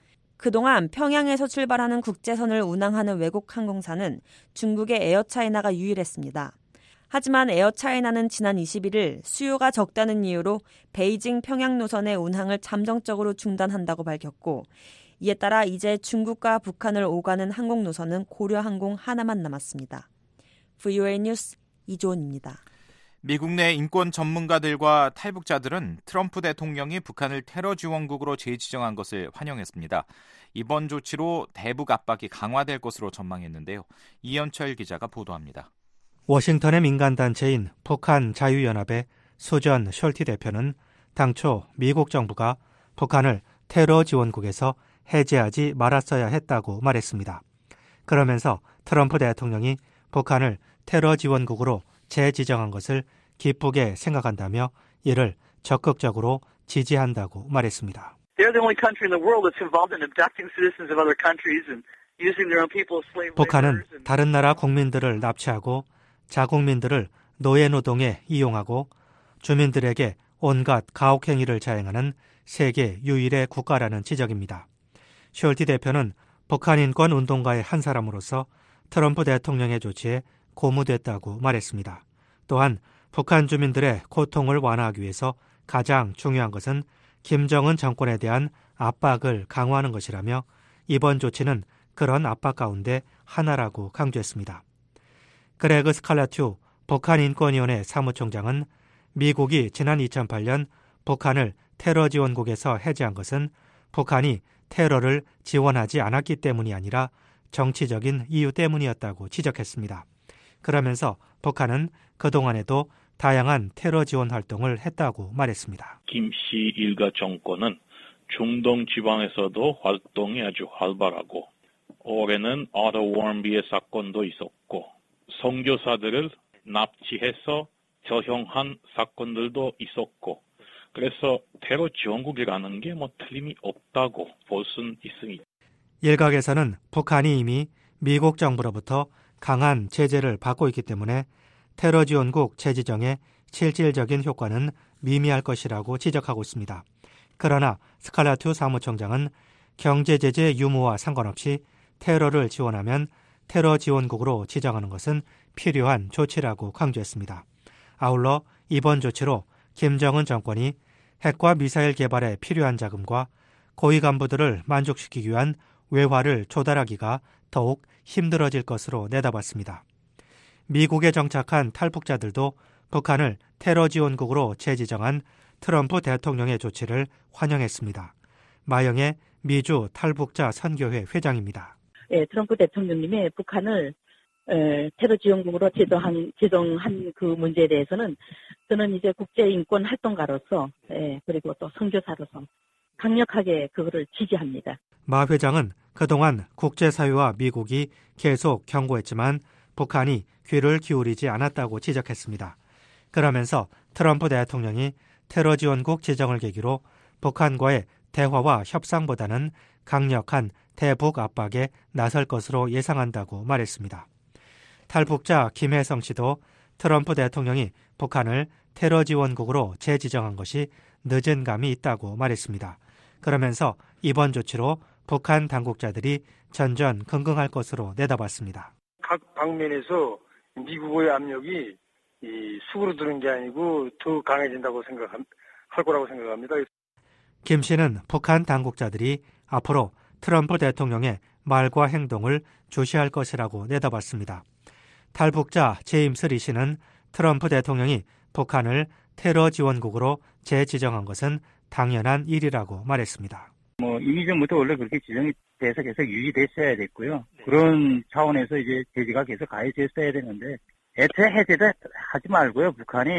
그동안 평양에서 출발하는 국제선을 운항하는 외국 항공사는 중국의 에어차이나가 유일했습니다. 하지만 에어차이나는 지난 21일 수요가 적다는 이유로 베이징 평양 노선의 운항을 잠정적으로 중단한다고 밝혔고 이에 따라 이제 중국과 북한을 오가는 항공 노선은 고려항공 하나만 남았습니다. VOA 뉴스 이조은입니다. 미국 내 인권 전문가들과 탈북자들은 트럼프 대통령이 북한을 테러 지원국으로 재지정한 것을 환영했습니다. 이번 조치로 대북 압박이 강화될 것으로 전망했는데요. 이현철 기자가 보도합니다. 워싱턴의 민간단체인 북한 자유연합의 수전 숄티 대표는 당초 미국 정부가 북한을 테러 지원국에서 해제하지 말았어야 했다고 말했습니다. 그러면서 트럼프 대통령이 북한을 테러 지원국으로 재지정한 것을 기쁘게 생각한다며 이를 적극적으로 지지한다고 말했습니다. 북한은 다른 나라 국민들을 납치하고 자국민들을 노예노동에 이용하고 주민들에게 온갖 가혹행위를 자행하는 세계 유일의 국가라는 지적입니다. 숄티 대표는 북한 인권 운동가의 한 사람으로서 트럼프 대통령의 조치에 고무됐다고 말했습니다. 또한 북한 주민들의 고통을 완화하기 위해서 가장 중요한 것은 김정은 정권에 대한 압박을 강화하는 것이라며 이번 조치는 그런 압박 가운데 하나라고 강조했습니다. 그레그 스칼라튜 북한인권위원회 사무총장은 미국이 지난 2008년 북한을 테러 지원국에서 해제한 것은 북한이 테러를 지원하지 않았기 때문이 아니라 정치적인 이유 때문이었다고 지적했습니다. 그러면서 북한은 그동안에도 다양한 테러 지원 활동을 했다고 말했습니다. 김 씨 일가 정권은 중동 지방에서도 활동이 아주 활발하고 올해는 오더 워런비의 사건도 있었고 선교사들을 납치해서 저형한 사건들도 있었고 그래서 테러 지원국이라는 게 틀림이 없다고 볼 수는 있습니다. 일각에서는 북한이 이미 미국 정부로부터 강한 제재를 받고 있기 때문에 테러 지원국 재지정의 실질적인 효과는 미미할 것이라고 지적하고 있습니다. 그러나 스칼라투 사무총장은 경제 제재 유무와 상관없이 테러를 지원하면 테러 지원국으로 지정하는 것은 필요한 조치라고 강조했습니다. 아울러 이번 조치로 김정은 정권이 핵과 미사일 개발에 필요한 자금과 고위 간부들을 만족시키기 위한 외화를 조달하기가 더욱 힘들어질 것으로 내다봤습니다. 미국에 정착한 탈북자들도 북한을 테러 지원국으로 재지정한 트럼프 대통령의 조치를 환영했습니다. 마영의 미주 탈북자 선교회 회장입니다. 네, 트럼프 대통령님의 북한을 테러 지원국으로 지정한 그 문제에 대해서는 저는 이제 국제인권 활동가로서 그리고 또 선교사로서 강력하게 그거를 지지합니다. 마 회장은 그동안 국제사회와 미국이 계속 경고했지만 북한이 귀를 기울이지 않았다고 지적했습니다. 그러면서 트럼프 대통령이 테러 지원국 지정을 계기로 북한과의 대화와 협상보다는 강력한 대북 압박에 나설 것으로 예상한다고 말했습니다. 탈북자 김혜성 씨도 트럼프 대통령이 북한을 테러 지원국으로 재지정한 것이 늦은 감이 있다고 말했습니다. 그러면서 이번 조치로 북한 당국자들이 전전긍긍할 것으로 내다봤습니다. 각 방면에서 미국의 압력이 수그러드는 게 아니고 더 강해진다고 할 거라고 생각합니다. 김 씨는 북한 당국자들이 앞으로 트럼프 대통령의 말과 행동을 주시할 것이라고 내다봤습니다. 탈북자 제임스 리 씨는 트럼프 대통령이 북한을 테러 지원국으로 재지정한 것은 당연한 일이라고 말했습니다. 이미 전부터 원래 그렇게 지정이 돼서 계속 유지됐어야 됐고요. 그런 차원에서 이제 제재가 계속 가해졌어야 되는데 애초에 해제도 하지 말고요. 북한이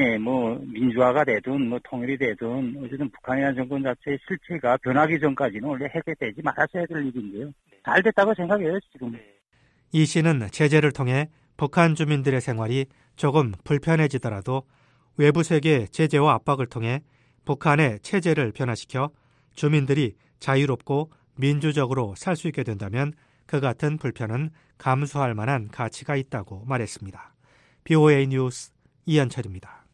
민주화가 되든 통일이 되든 어쨌든 북한이라는 정권 자체의 실체가 변하기 전까지는 원래 해제되지 말았어야 될 일인데요. 잘 됐다고 생각해요, 지금. 이 씨는 제재를 통해 북한 주민들의 생활이 조금 불편해지더라도 외부 세계의 제재와 압박을 통해 북한의 체제를 변화시켜 주민들이 자유롭고 민주적으로 살 수 있게 된다면 그 같은 불편은 감수할 만한 가치가 있다고 말했습니다. BOA 뉴스 이현철입니다.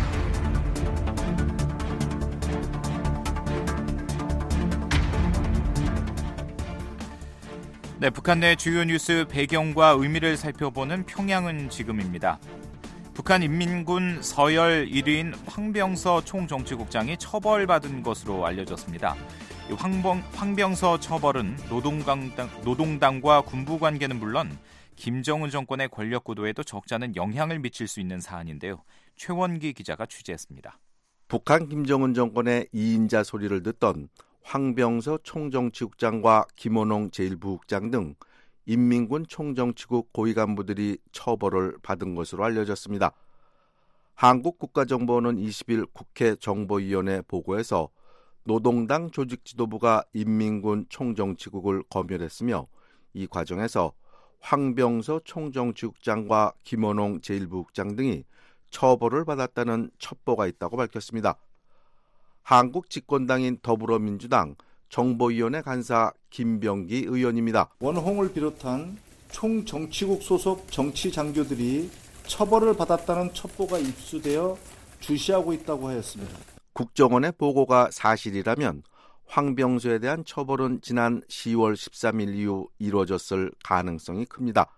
네, 북한 내 주요 뉴스 배경과 의미를 살펴보는 평양은 지금입니다. 북한 인민군 서열 1위인 황병서 총정치국장이 처벌받은 것으로 알려졌습니다. 황병서 처벌은 노동당과 군부 관계는 물론 김정은 정권의 권력 구도에도 적지 않은 영향을 미칠 수 있는 사안인데요. 최원기 기자가 취재했습니다. 북한 김정은 정권의 2인자 소리를 듣던 황병서 총정치국장과 김원홍 제1부국장 등 인민군 총정치국 고위 간부들이 처벌을 받은 것으로 알려졌습니다. 한국국가정보원은 20일 국회 정보위원회 보고에서 노동당 조직지도부가 인민군 총정치국을 검열했으며 이 과정에서 황병서 총정치국장과 김원홍 제1부국장 등이 처벌을 받았다는 첩보가 있다고 밝혔습니다. 한국 집권당인 더불어민주당 정보위원회 간사 김병기 의원입니다. 원홍을 비롯한 총정치국 소속 정치 장교들이 처벌을 받았다는 첩보가 입수되어 주시하고 있다고 하였습니다. 국정원의 보고가 사실이라면 황병서에 대한 처벌은 지난 10월 13일 이후 이루어졌을 가능성이 큽니다.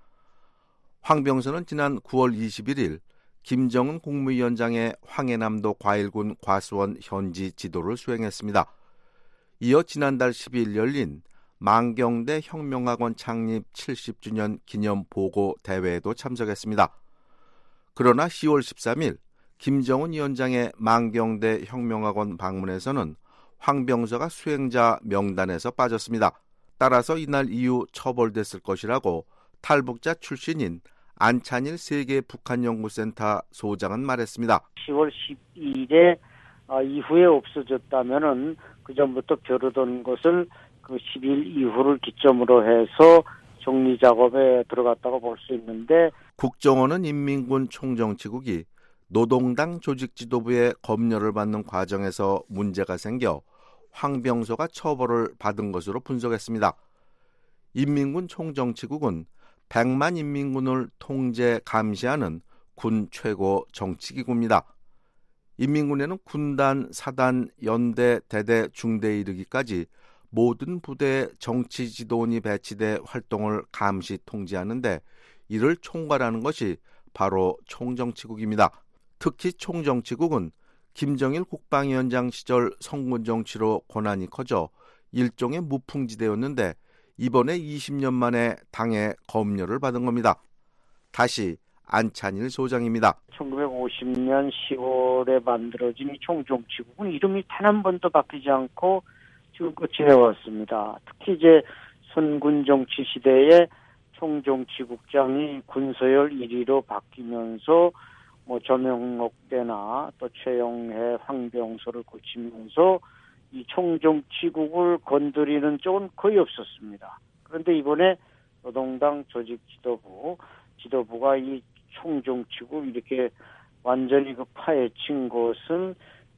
황병서는 지난 9월 21일 김정은 국무위원장의 황해남도 과일군 과수원 현지 지도를 수행했습니다. 이어 지난달 12일 열린 만경대 혁명학원 창립 70주년 기념 보고 대회에도 참석했습니다. 그러나 10월 13일 김정은 위원장의 만경대 혁명학원 방문에서는 황병서가 수행자 명단에서 빠졌습니다. 따라서 이날 이후 처벌됐을 것이라고 탈북자 출신인 안찬일 세계 북한연구센터 소장은 말했습니다. 10월 12일에 이후에 없어졌다면은 그 전부터 벼르던 것을 그 10일 이후를 기점으로 해서 정리 작업에 들어갔다고 볼 수 있는데 국정원은 인민군 총정치국이 노동당 조직 지도부의 검열을 받는 과정에서 문제가 생겨 황병서가 처벌을 받은 것으로 분석했습니다. 인민군 총정치국은 100만 인민군을 통제 감시하는 군 최고 정치기구입니다. 인민군에는 군단, 사단, 연대, 대대, 중대에 이르기까지 모든 부대의 정치 지도원이 배치돼 활동을 감시 통제하는데 이를 총괄하는 것이 바로 총정치국입니다. 특히 총정치국은 김정일 국방위원장 시절 성군 정치로 권한이 커져 일종의 무풍지대였는데 이번에 20년 만에 당의 검열을 받은 겁니다. 다시 안찬일 소장입니다. 1950년 10월에 만들어진 이 총정치국은 이름이 단 한 번도 바뀌지 않고 지금껏 지내왔습니다. 특히 이제 선군 정치 시대에 총정치국장이 군서열 1위로 바뀌면서 전영록 때나 또 최영해, 황병서를 거치면서 이 총정치국을 건드리는 쪽은 거의 없었습니다. 그런데 이번에 노동당 조직 지도부가 이 총정치국 이렇게 완전히 파헤친 것은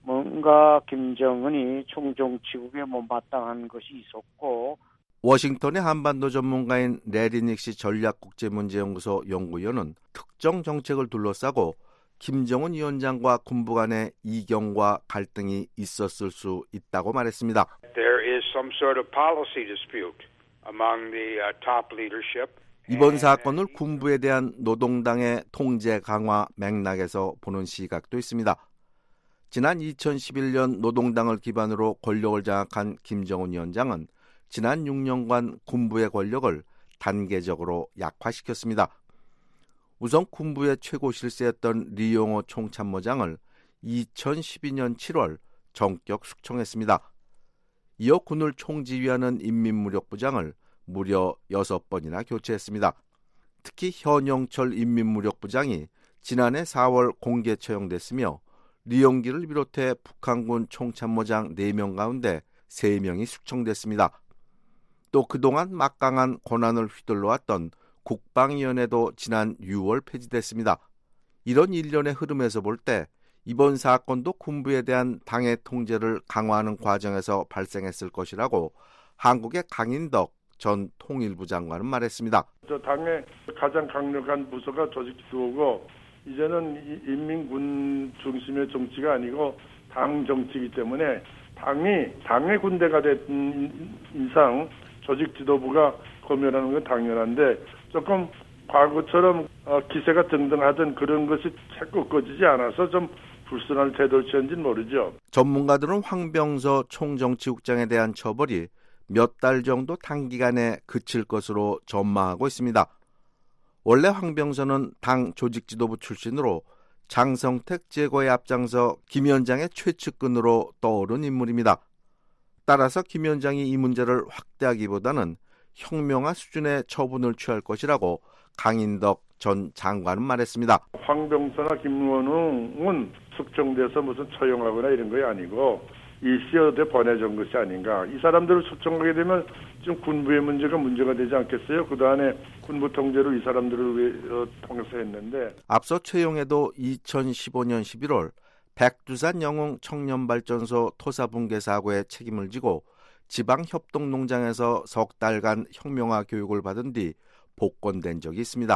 뭔가 김정은이 총정치국에 마땅한 것이 있었고, 워싱턴의 한반도 전문가인 레리 닉시 전략국제문제연구소 연구위원은 특정 정책을 둘러싸고 김정은 위원장과 군부 간의 이견과 갈등이 있었을 수 있다고 말했습니다. There is some sort of policy dispute among the top leadership. 이번 사건을 군부에 대한 노동당의 통제 강화 맥락에서 보는 시각도 있습니다. 지난 2011년 노동당을 기반으로 권력을 장악한 김정은 위원장은 지난 6년간 군부의 권력을 단계적으로 약화시켰습니다. 우선 군부의 최고 실세였던 리용호 총참모장을 2012년 7월 전격 숙청했습니다. 이어 군을 총지휘하는 인민무력부장을 무려 6번이나 교체했습니다. 특히 현영철 인민무력부장이 지난해 4월 공개 처형됐으며 리용기를 비롯해 북한군 총참모장 4명 가운데 3명이 숙청됐습니다. 또 그동안 막강한 권한을 휘둘러왔던 국방위원회도 지난 6월 폐지됐습니다. 이런 일련의 흐름에서 볼 때 이번 사건도 군부에 대한 당의 통제를 강화하는 과정에서 발생했을 것이라고 한국의 강인덕 전 통일부 장관은 말했습니다. 당의 가장 강력한 부서가 조직지도부고 이제는 인민군 중심의 정치가 아니고 당 정치이기 때문에 당의 군대가 된 이상 조직지도부가 검열하는 건 당연한데 조금 과거처럼 기세가 등등하던 그런 것이 자꾸 꺼지지 않아서 좀 불순한 태도를 취한지는 모르죠. 전문가들은 황병서 총정치국장에 대한 처벌이 몇 달 정도 단기간에 그칠 것으로 전망하고 있습니다. 원래 황병서는 당 조직지도부 출신으로 장성택 제거에 앞장서 김 위원장의 최측근으로 떠오른 인물입니다. 따라서 김 위원장이 이 문제를 확대하기보다는 혁명화 수준의 처분을 취할 것이라고 강인덕 전 장관은 말했습니다. 황병서나 김원웅은 숙청돼서 무슨 처형하거나 이런 거 아니고 일시어대 보내준 것이 아닌가. 이 사람들을 숙청하게 되면 지금 군부의 문제가 되지 않겠어요? 그동안에 군부 통제로 이 사람들을 통해서 했는데. 앞서 최용해도 2015년 11월 백두산 영흥 청년발전소 토사붕괴 사고에 책임을 지고 지방협동농장에서 석 달간 혁명화 교육을 받은 뒤 복권된 적이 있습니다.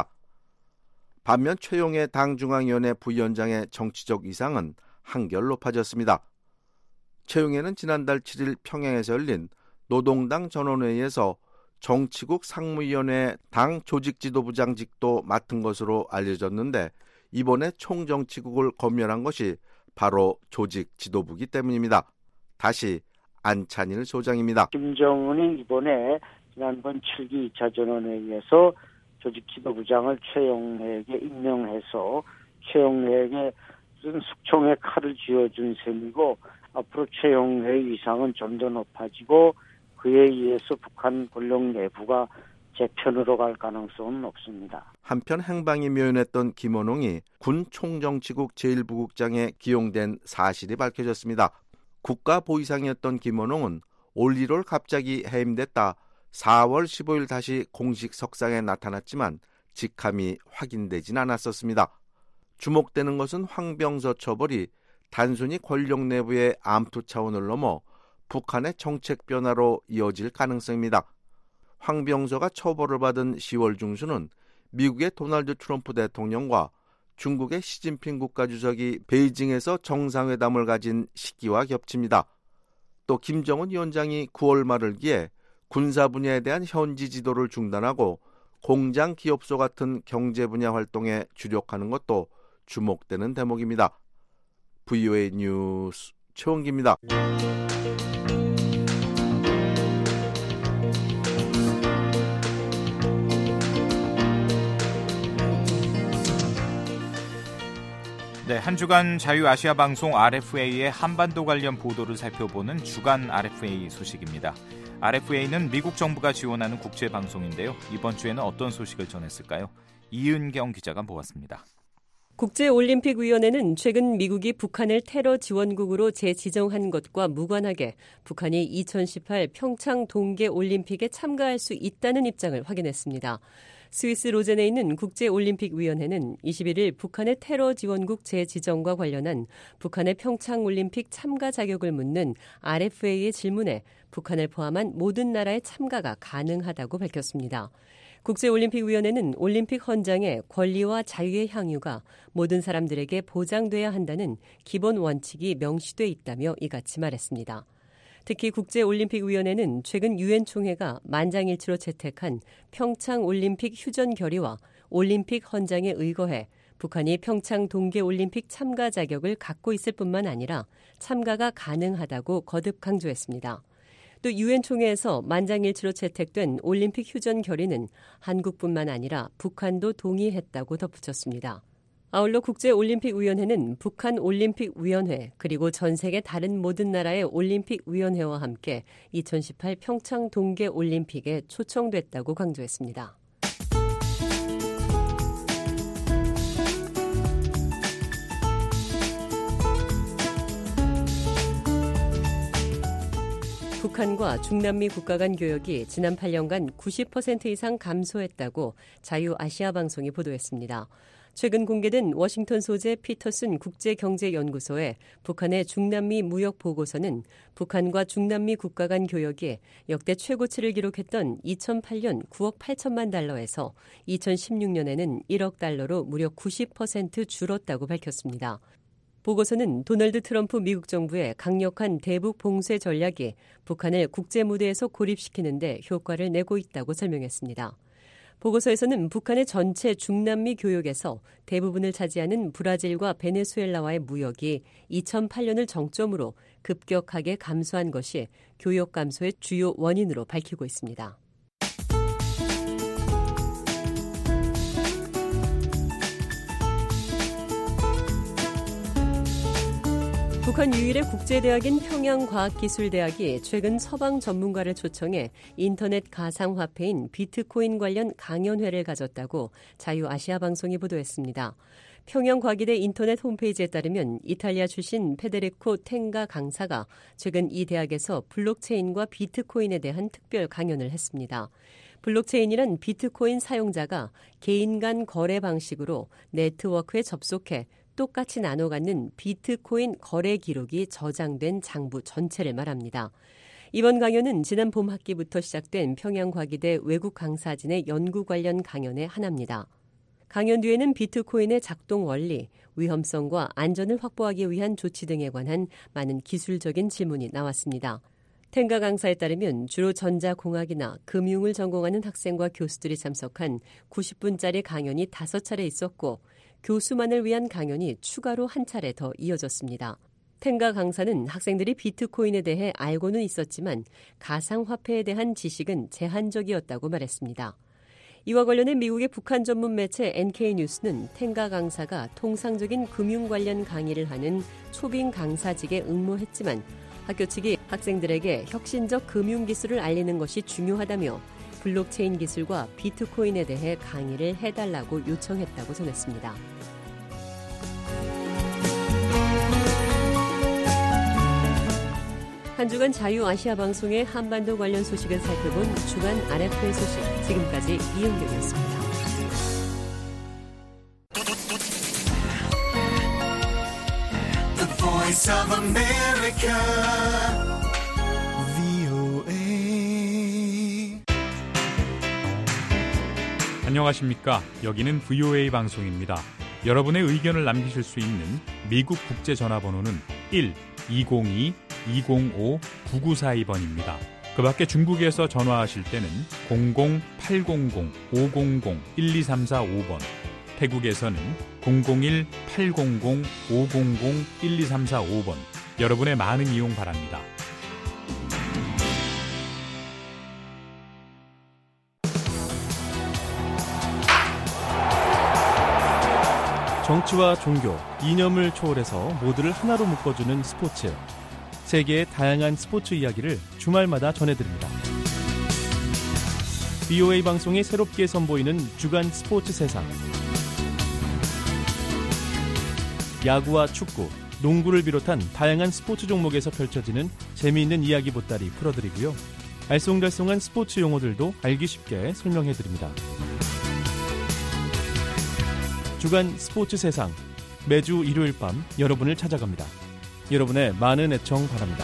반면 최용해 당중앙위원회 부위원장의 정치적 위상은 한결 높아졌습니다. 최용해는 지난달 7일 평양에서 열린 노동당 전원회의에서 정치국 상무위원회 당 조직지도부장직도 맡은 것으로 알려졌는데 이번에 총정치국을 검열한 것이 바로 조직지도부이기 때문입니다. 다시 안찬일 소장입니다. 김정은이 이번에 지난번 7기 2차 전원회의에서 조직지도부장을 최용해에게 임명해서 최용해에게 숙청의 칼을 쥐어준 셈이고 앞으로 최용해의 위상은 좀 더 높아지고 그에 의해서 북한 권력 내부가 제 편으로 갈 가능성은 없습니다. 한편 행방이 묘연했던 김원웅이 군 총정치국 제1부국장에 기용된 사실이 밝혀졌습니다. 국가보위상이었던 김원웅은 올 1월 갑자기 해임됐다 4월 15일 다시 공식 석상에 나타났지만 직함이 확인되진 않았었습니다. 주목되는 것은 황병서 처벌이 단순히 권력 내부의 암투 차원을 넘어 북한의 정책 변화로 이어질 가능성입니다. 황병서가 처벌을 받은 10월 중순은 미국의 도널드 트럼프 대통령과 중국의 시진핑 국가주석이 베이징에서 정상회담을 가진 시기와 겹칩니다. 또 김정은 위원장이 9월 말을 기해 군사 분야에 대한 현지 지도를 중단하고 공장 기업소 같은 경제 분야 활동에 주력하는 것도 주목되는 대목입니다. VOA 뉴스 최원기입니다. 네, 한 주간 자유아시아 방송 RFA의 한반도 관련 보도를 살펴보는 주간 RFA 소식입니다. RFA는 미국 정부가 지원하는 국제 방송인데요. 이번 주에는 어떤 소식을 전했을까요? 이은경 기자가 모았습니다. 국제올림픽위원회는 최근 미국이 북한을 테러 지원국으로 재지정한 것과 무관하게 북한이 2018 평창 동계올림픽에 참가할 수 있다는 입장을 확인했습니다. 스위스 로젠에 있는 국제올림픽위원회는 21일 북한의 테러 지원국 재지정과 관련한 북한의 평창올림픽 참가 자격을 묻는 RFA의 질문에 북한을 포함한 모든 나라의 참가가 가능하다고 밝혔습니다. 국제올림픽위원회는 올림픽 헌장의 권리와 자유의 향유가 모든 사람들에게 보장돼야 한다는 기본 원칙이 명시돼 있다며 이같이 말했습니다. 특히 국제올림픽위원회는 최근 유엔 총회가 만장일치로 채택한 평창올림픽 휴전 결의와 올림픽 헌장에 의거해 북한이 평창 동계올림픽 참가 자격을 갖고 있을 뿐만 아니라 참가가 가능하다고 거듭 강조했습니다. 또 유엔 총회에서 만장일치로 채택된 올림픽 휴전 결의는 한국뿐만 아니라 북한도 동의했다고 덧붙였습니다. 아울러 국제올림픽위원회는 북한올림픽위원회 그리고 전 세계 다른 모든 나라의 올림픽위원회와 함께 2018 평창 동계올림픽에 초청됐다고 강조했습니다. 북한과 중남미 국가 간 교역이 지난 8년간 90% 이상 감소했다고 자유아시아 방송이 보도했습니다. 최근 공개된 워싱턴 소재 피터슨 국제경제연구소의 북한의 중남미 무역 보고서는 북한과 중남미 국가 간 교역이 역대 최고치를 기록했던 2008년 9억 8천만 달러에서 2016년에는 1억 달러로 무려 90% 줄었다고 밝혔습니다. 보고서는 도널드 트럼프 미국 정부의 강력한 대북 봉쇄 전략이 북한을 국제 무대에서 고립시키는 데 효과를 내고 있다고 설명했습니다. 보고서에서는 북한의 전체 중남미 교역에서 대부분을 차지하는 브라질과 베네수엘라와의 무역이 2008년을 정점으로 급격하게 감소한 것이 교역 감소의 주요 원인으로 밝히고 있습니다. 북한 유일의 국제대학인 평양과학기술대학이 최근 서방 전문가를 초청해 인터넷 가상화폐인 비트코인 관련 강연회를 가졌다고 자유아시아 방송이 보도했습니다. 평양과기대 인터넷 홈페이지에 따르면 이탈리아 출신 페데리코 탱가 강사가 최근 이 대학에서 블록체인과 비트코인에 대한 특별 강연을 했습니다. 블록체인이란 비트코인 사용자가 개인 간 거래 방식으로 네트워크에 접속해 똑같이 나눠 갖는 비트코인 거래 기록이 저장된 장부 전체를 말합니다. 이번 강연은 지난 봄 학기부터 시작된 평양과기대 외국 강사진의 연구 관련 강연의 하나입니다. 강연 뒤에는 비트코인의 작동 원리, 위험성과 안전을 확보하기 위한 조치 등에 관한 많은 기술적인 질문이 나왔습니다. 탱가 강사에 따르면 주로 전자공학이나 금융을 전공하는 학생과 교수들이 참석한 90분짜리 강연이 5차례 있었고 교수만을 위한 강연이 추가로 한 차례 더 이어졌습니다. 탱가 강사는 학생들이 비트코인에 대해 알고는 있었지만 가상화폐에 대한 지식은 제한적이었다고 말했습니다. 이와 관련해 미국의 북한 전문 매체 NK뉴스는 탱가 강사가 통상적인 금융 관련 강의를 하는 초빙 강사직에 응모했지만 학교 측이 학생들에게 혁신적 금융 기술을 알리는 것이 중요하다며 블록체인 기술과 비트코인에 대해 강의를 해달라고 요청했다고 전했습니다. 한 주간 자유아시아 방송의 한반도 관련 소식을 살펴본 주간 RFA 소식, 지금까지 이은경이었습니다. The Voice of America, VOA. 안녕하십니까. 여기는 VOA 방송입니다. 여러분의 의견을 남기실 수 있는 미국 국제전화번호는 1-202-205-9942번입니다. 그 밖에 중국에서 전화하실 때는 00-800-500-12345번, 태국에서는 001-800-500-12345번, 여러분의 많은 이용 바랍니다. 정치와 종교, 이념을 초월해서 모두를 하나로 묶어주는 스포츠. 세계의 다양한 스포츠 이야기를 주말마다 전해드립니다. BOA 방송이 새롭게 선보이는 주간 스포츠 세상. 야구와 축구, 농구를 비롯한 다양한 스포츠 종목에서 펼쳐지는 재미있는 이야기 보따리 풀어드리고요. 알쏭달쏭한 스포츠 용어들도 알기 쉽게 설명해드립니다. 주간 스포츠 세상, 매주 일요일 밤 여러분을 찾아갑니다. 여러분의 많은 애청 바랍니다.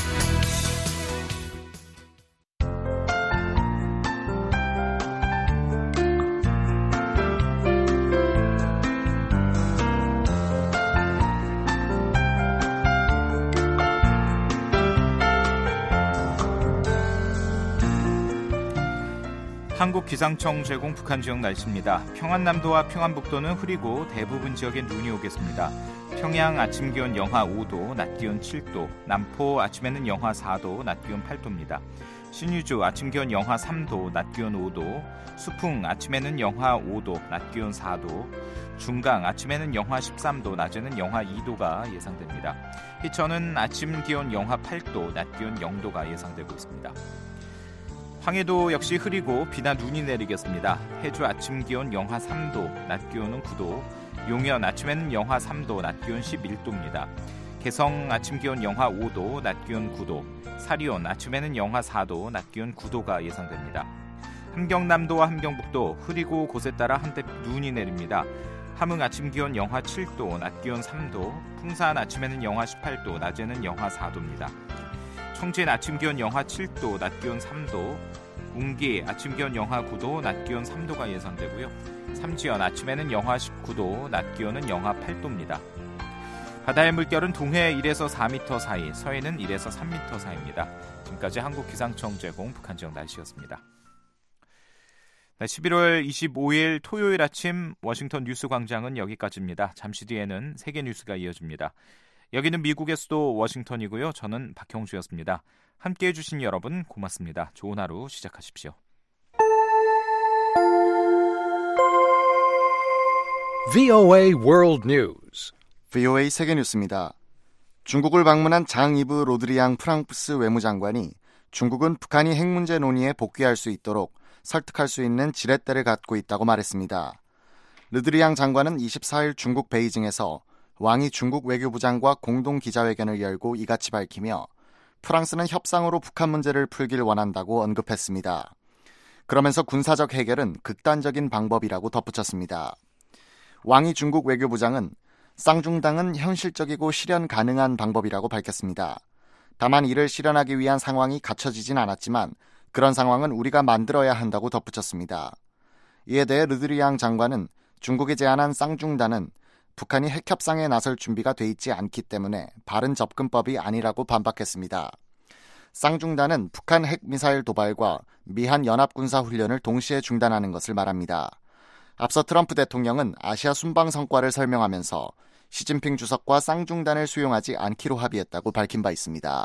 한국기상청 제공 북한 지역 날씨입니다. 평안남도와 평안북도는 흐리고 대부분 지역에 눈이 오겠습니다. 평양 아침 기온 영하 5도, 낮 기온 7도, 남포 아침에는 영하 4도, 낮 기온 8도입니다. 신의주 아침 기온 영하 3도, 낮 기온 5도, 수풍 아침에는 영하 5도, 낮 기온 4도, 중강 아침에는 영하 13도, 낮에는 영하 2도가 예상됩니다. 희천은 아침 기온 영하 8도, 낮 기온 0도가 예상되고 있습니다. 황해도 역시 흐리고 비나 눈이 내리겠습니다. 해주 아침 기온 영하 3도, 낮 기온은 9도, 용현 아침에는 영하 3도, 낮 기온 11도입니다. 개성 아침 기온 영하 5도, 낮 기온 9도, 사리온 아침에는 영하 4도, 낮 기온 9도가 예상됩니다. 함경남도와 함경북도 흐리고 곳에 따라 한때 눈이 내립니다. 함흥 아침 기온 영하 7도, 낮 기온 3도, 풍산 아침에는 영하 18도, 낮에는 영하 4도입니다. 청진 아침 기온 영하 7도, 낮 기온 3도, 웅기 아침 기온 영하 9도, 낮 기온 3도가 예상되고요. 삼지연 아침에는 영하 19도, 낮 기온은 영하 8도입니다. 바다의 물결은 동해 1에서 4m 사이, 서해는 1에서 3m 사이입니다. 지금까지 한국기상청 제공 북한 지역 날씨였습니다. 11월 25일 토요일 아침 워싱턴 뉴스 광장은 여기까지입니다. 잠시 뒤에는 세계 뉴스가 이어집니다. 여기는 미국의 수도 워싱턴이고요. 저는 박형주였습니다. 함께해 주신 여러분 고맙습니다. 좋은 하루 시작하십시오. VOA World News. VOA 세계 뉴스입니다. 중국을 방문한 장 이브 로드리앙 프랑스 외무장관이 중국은 북한이 핵 문제 논의에 복귀할 수 있도록 설득할 수 있는 지렛대를 갖고 있다고 말했습니다. 르드리앙 장관은 24일 중국 베이징에서 왕이 중국 외교부장과 공동 기자회견을 열고 이같이 밝히며 프랑스는 협상으로 북한 문제를 풀길 원한다고 언급했습니다. 그러면서 군사적 해결은 극단적인 방법이라고 덧붙였습니다. 왕이 중국 외교부장은 쌍중당은 현실적이고 실현 가능한 방법이라고 밝혔습니다. 다만 이를 실현하기 위한 상황이 갖춰지진 않았지만 그런 상황은 우리가 만들어야 한다고 덧붙였습니다. 이에 대해 르드리앙 장관은 중국이 제안한 쌍중단은 북한이 핵협상에 나설 준비가 돼 있지 않기 때문에 바른 접근법이 아니라고 반박했습니다. 쌍중단은 북한 핵미사일 도발과 미한 연합군사훈련을 동시에 중단하는 것을 말합니다. 앞서 트럼프 대통령은 아시아 순방 성과를 설명하면서 시진핑 주석과 쌍중단을 수용하지 않기로 합의했다고 밝힌 바 있습니다.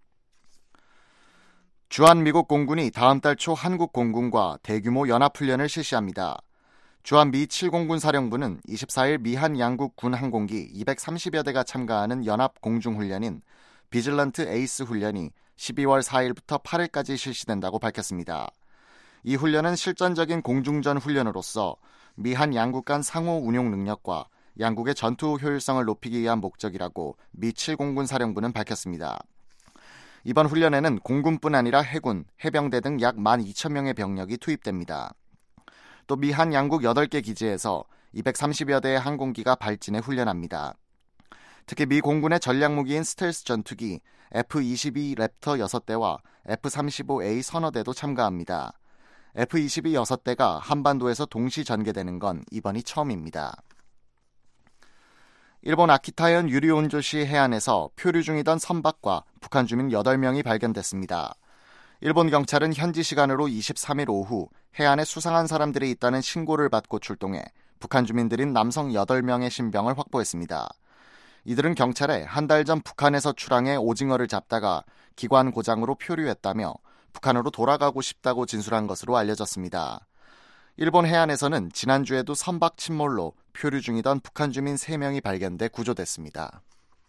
주한미국 공군이 다음 달 초 한국 공군과 대규모 연합훈련을 실시합니다. 주한미 7공군 사령부는 24일 미한 양국 군 항공기 230여 대가 참가하는 연합 공중훈련인 비질런트 에이스 훈련이 12월 4일부터 8일까지 실시된다고 밝혔습니다. 이 훈련은 실전적인 공중전 훈련으로서 미한 양국 간 상호 운용 능력과 양국의 전투 효율성을 높이기 위한 목적이라고 미 7공군 사령부는 밝혔습니다. 이번 훈련에는 공군뿐 아니라 해군, 해병대 등 약 12,000명의 병력이 투입됩니다. 또 미한 양국 8개 기지에서 230여 대의 항공기가 발진해 훈련합니다. 특히 미 공군의 전략무기인 스텔스 전투기 F-22 랩터 6대와 F-35A 서너 대도 참가합니다. F-22 6대가 한반도에서 동시 전개되는 건 이번이 처음입니다. 일본 아키타현 유리온조시 해안에서 표류 중이던 선박과 북한 주민 8명이 발견됐습니다. 일본 경찰은 현지 시간으로 23일 오후 해안에 수상한 사람들이 있다는 신고를 받고 출동해 북한 주민들인 남성 8명의 신병을 확보했습니다. 이들은 경찰에 한 달 전 북한에서 출항해 오징어를 잡다가 기관 고장으로 표류했다며 북한으로 돌아가고 싶다고 진술한 것으로 알려졌습니다. 일본 해안에서는 지난주에도 선박 침몰로 표류 중이던 북한 주민 3명이 발견돼 구조됐습니다.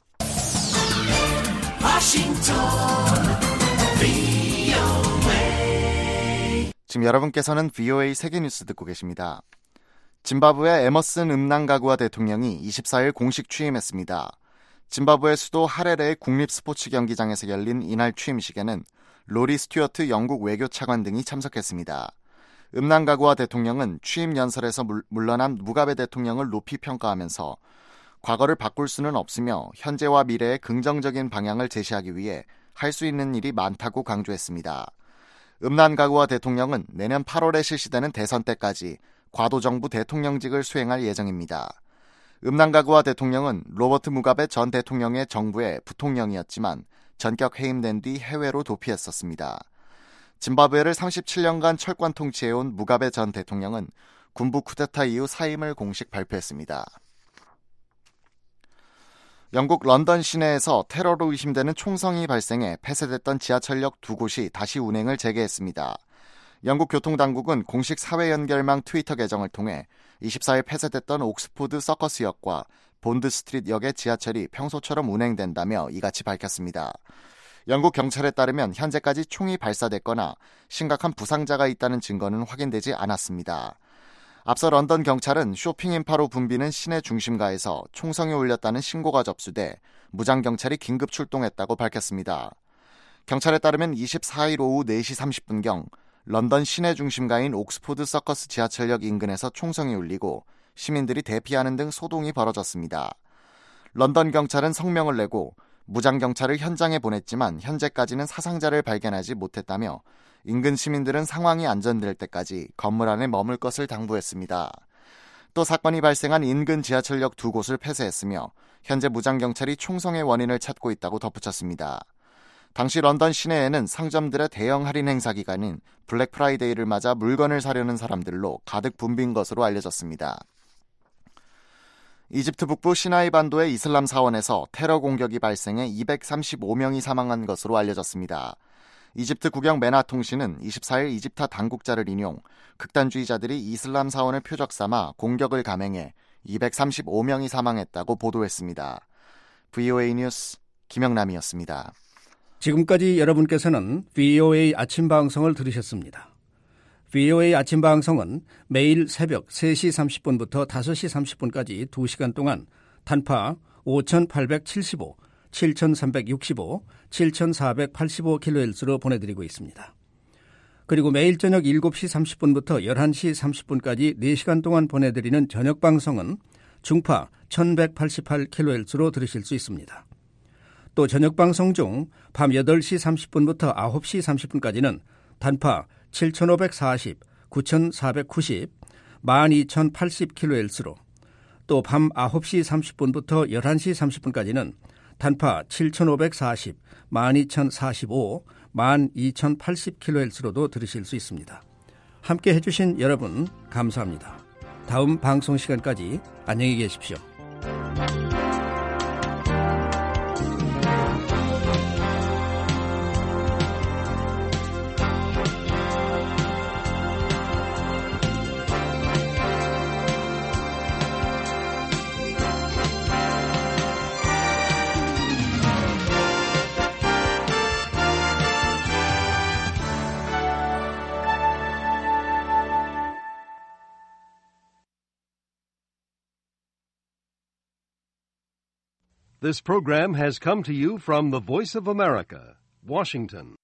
지금 여러분께서는 VOA 세계뉴스 듣고 계십니다. 짐바브웨 에머슨 음낭가구아 대통령이 24일 공식 취임했습니다. 짐바브웨 수도 하레레의 국립스포츠 경기장에서 열린 이날 취임식에는 로리 스튜어트 영국 외교차관 등이 참석했습니다. 음낭가구아 대통령은 취임 연설에서 물러난 무가베 대통령을 높이 평가하면서 과거를 바꿀 수는 없으며 현재와 미래의 긍정적인 방향을 제시하기 위해 할 수 있는 일이 많다고 강조했습니다. 음낭가구아 대통령은 내년 8월에 실시되는 대선 때까지 과도정부 대통령직을 수행할 예정입니다. 음낭가구아 대통령은 로버트 무가베 전 대통령의 정부의 부통령이었지만 전격 해임된 뒤 해외로 도피했었습니다. 짐바브웨를 37년간 철권 통치해온 무가베 전 대통령은 군부 쿠데타 이후 사임을 공식 발표했습니다. 영국 런던 시내에서 테러로 의심되는 총성이 발생해 폐쇄됐던 지하철역 2곳이 다시 운행을 재개했습니다. 영국 교통당국은 공식 사회연결망 트위터 계정을 통해 24일 폐쇄됐던 옥스포드 서커스역과 본드 스트리트 역의 지하철이 평소처럼 운행된다며 이같이 밝혔습니다. 영국 경찰에 따르면 현재까지 총이 발사됐거나 심각한 부상자가 있다는 증거는 확인되지 않았습니다. 앞서 런던 경찰은 쇼핑 인파로 붐비는 시내 중심가에서 총성이 울렸다는 신고가 접수돼 무장경찰이 긴급 출동했다고 밝혔습니다. 경찰에 따르면 24일 오후 4시 30분경 런던 시내 중심가인 옥스포드 서커스 지하철역 인근에서 총성이 울리고 시민들이 대피하는 등 소동이 벌어졌습니다. 런던 경찰은 성명을 내고 무장경찰을 현장에 보냈지만 현재까지는 사상자를 발견하지 못했다며 인근 시민들은 상황이 안정될 때까지 건물 안에 머물 것을 당부했습니다. 또 사건이 발생한 인근 지하철역 2곳을 폐쇄했으며 현재 무장경찰이 총성의 원인을 찾고 있다고 덧붙였습니다. 당시 런던 시내에는 상점들의 대형 할인 행사 기간인 블랙 프라이데이를 맞아 물건을 사려는 사람들로 가득 붐빈 것으로 알려졌습니다. 이집트 북부 시나이 반도의 이슬람 사원에서 테러 공격이 발생해 235명이 사망한 것으로 알려졌습니다. 이집트 국영 메나 통신은 24일 이집트 당국자를 인용 극단주의자들이 이슬람 사원을 표적 삼아 공격을 감행해 235명이 사망했다고 보도했습니다. VOA 뉴스 김영남이었습니다. 지금까지 여러분께서는 VOA 아침 방송을 들으셨습니다. VOA 아침 방송은 매일 새벽 3시 30분부터 5시 30분까지 2시간 동안 단파 5875, 7365, 7485kHz로 보내드리고 있습니다. 그리고 매일 저녁 7시 30분부터 11시 30분까지 4시간 동안 보내드리는 저녁 방송은 중파 1188kHz로 들으실 수 있습니다. 또 저녁 방송 중 밤 8시 30분부터 9시 30분까지는 단파 7540, 9490, 12080kHz로 또 밤 9시 30분부터 11시 30분까지는 단파 7540, 12045, 12080kHz로도 들으실 수 있습니다. 함께 해주신 여러분 감사합니다. 다음 방송 시간까지 안녕히 계십시오. This program has come to you from the Voice of America, Washington.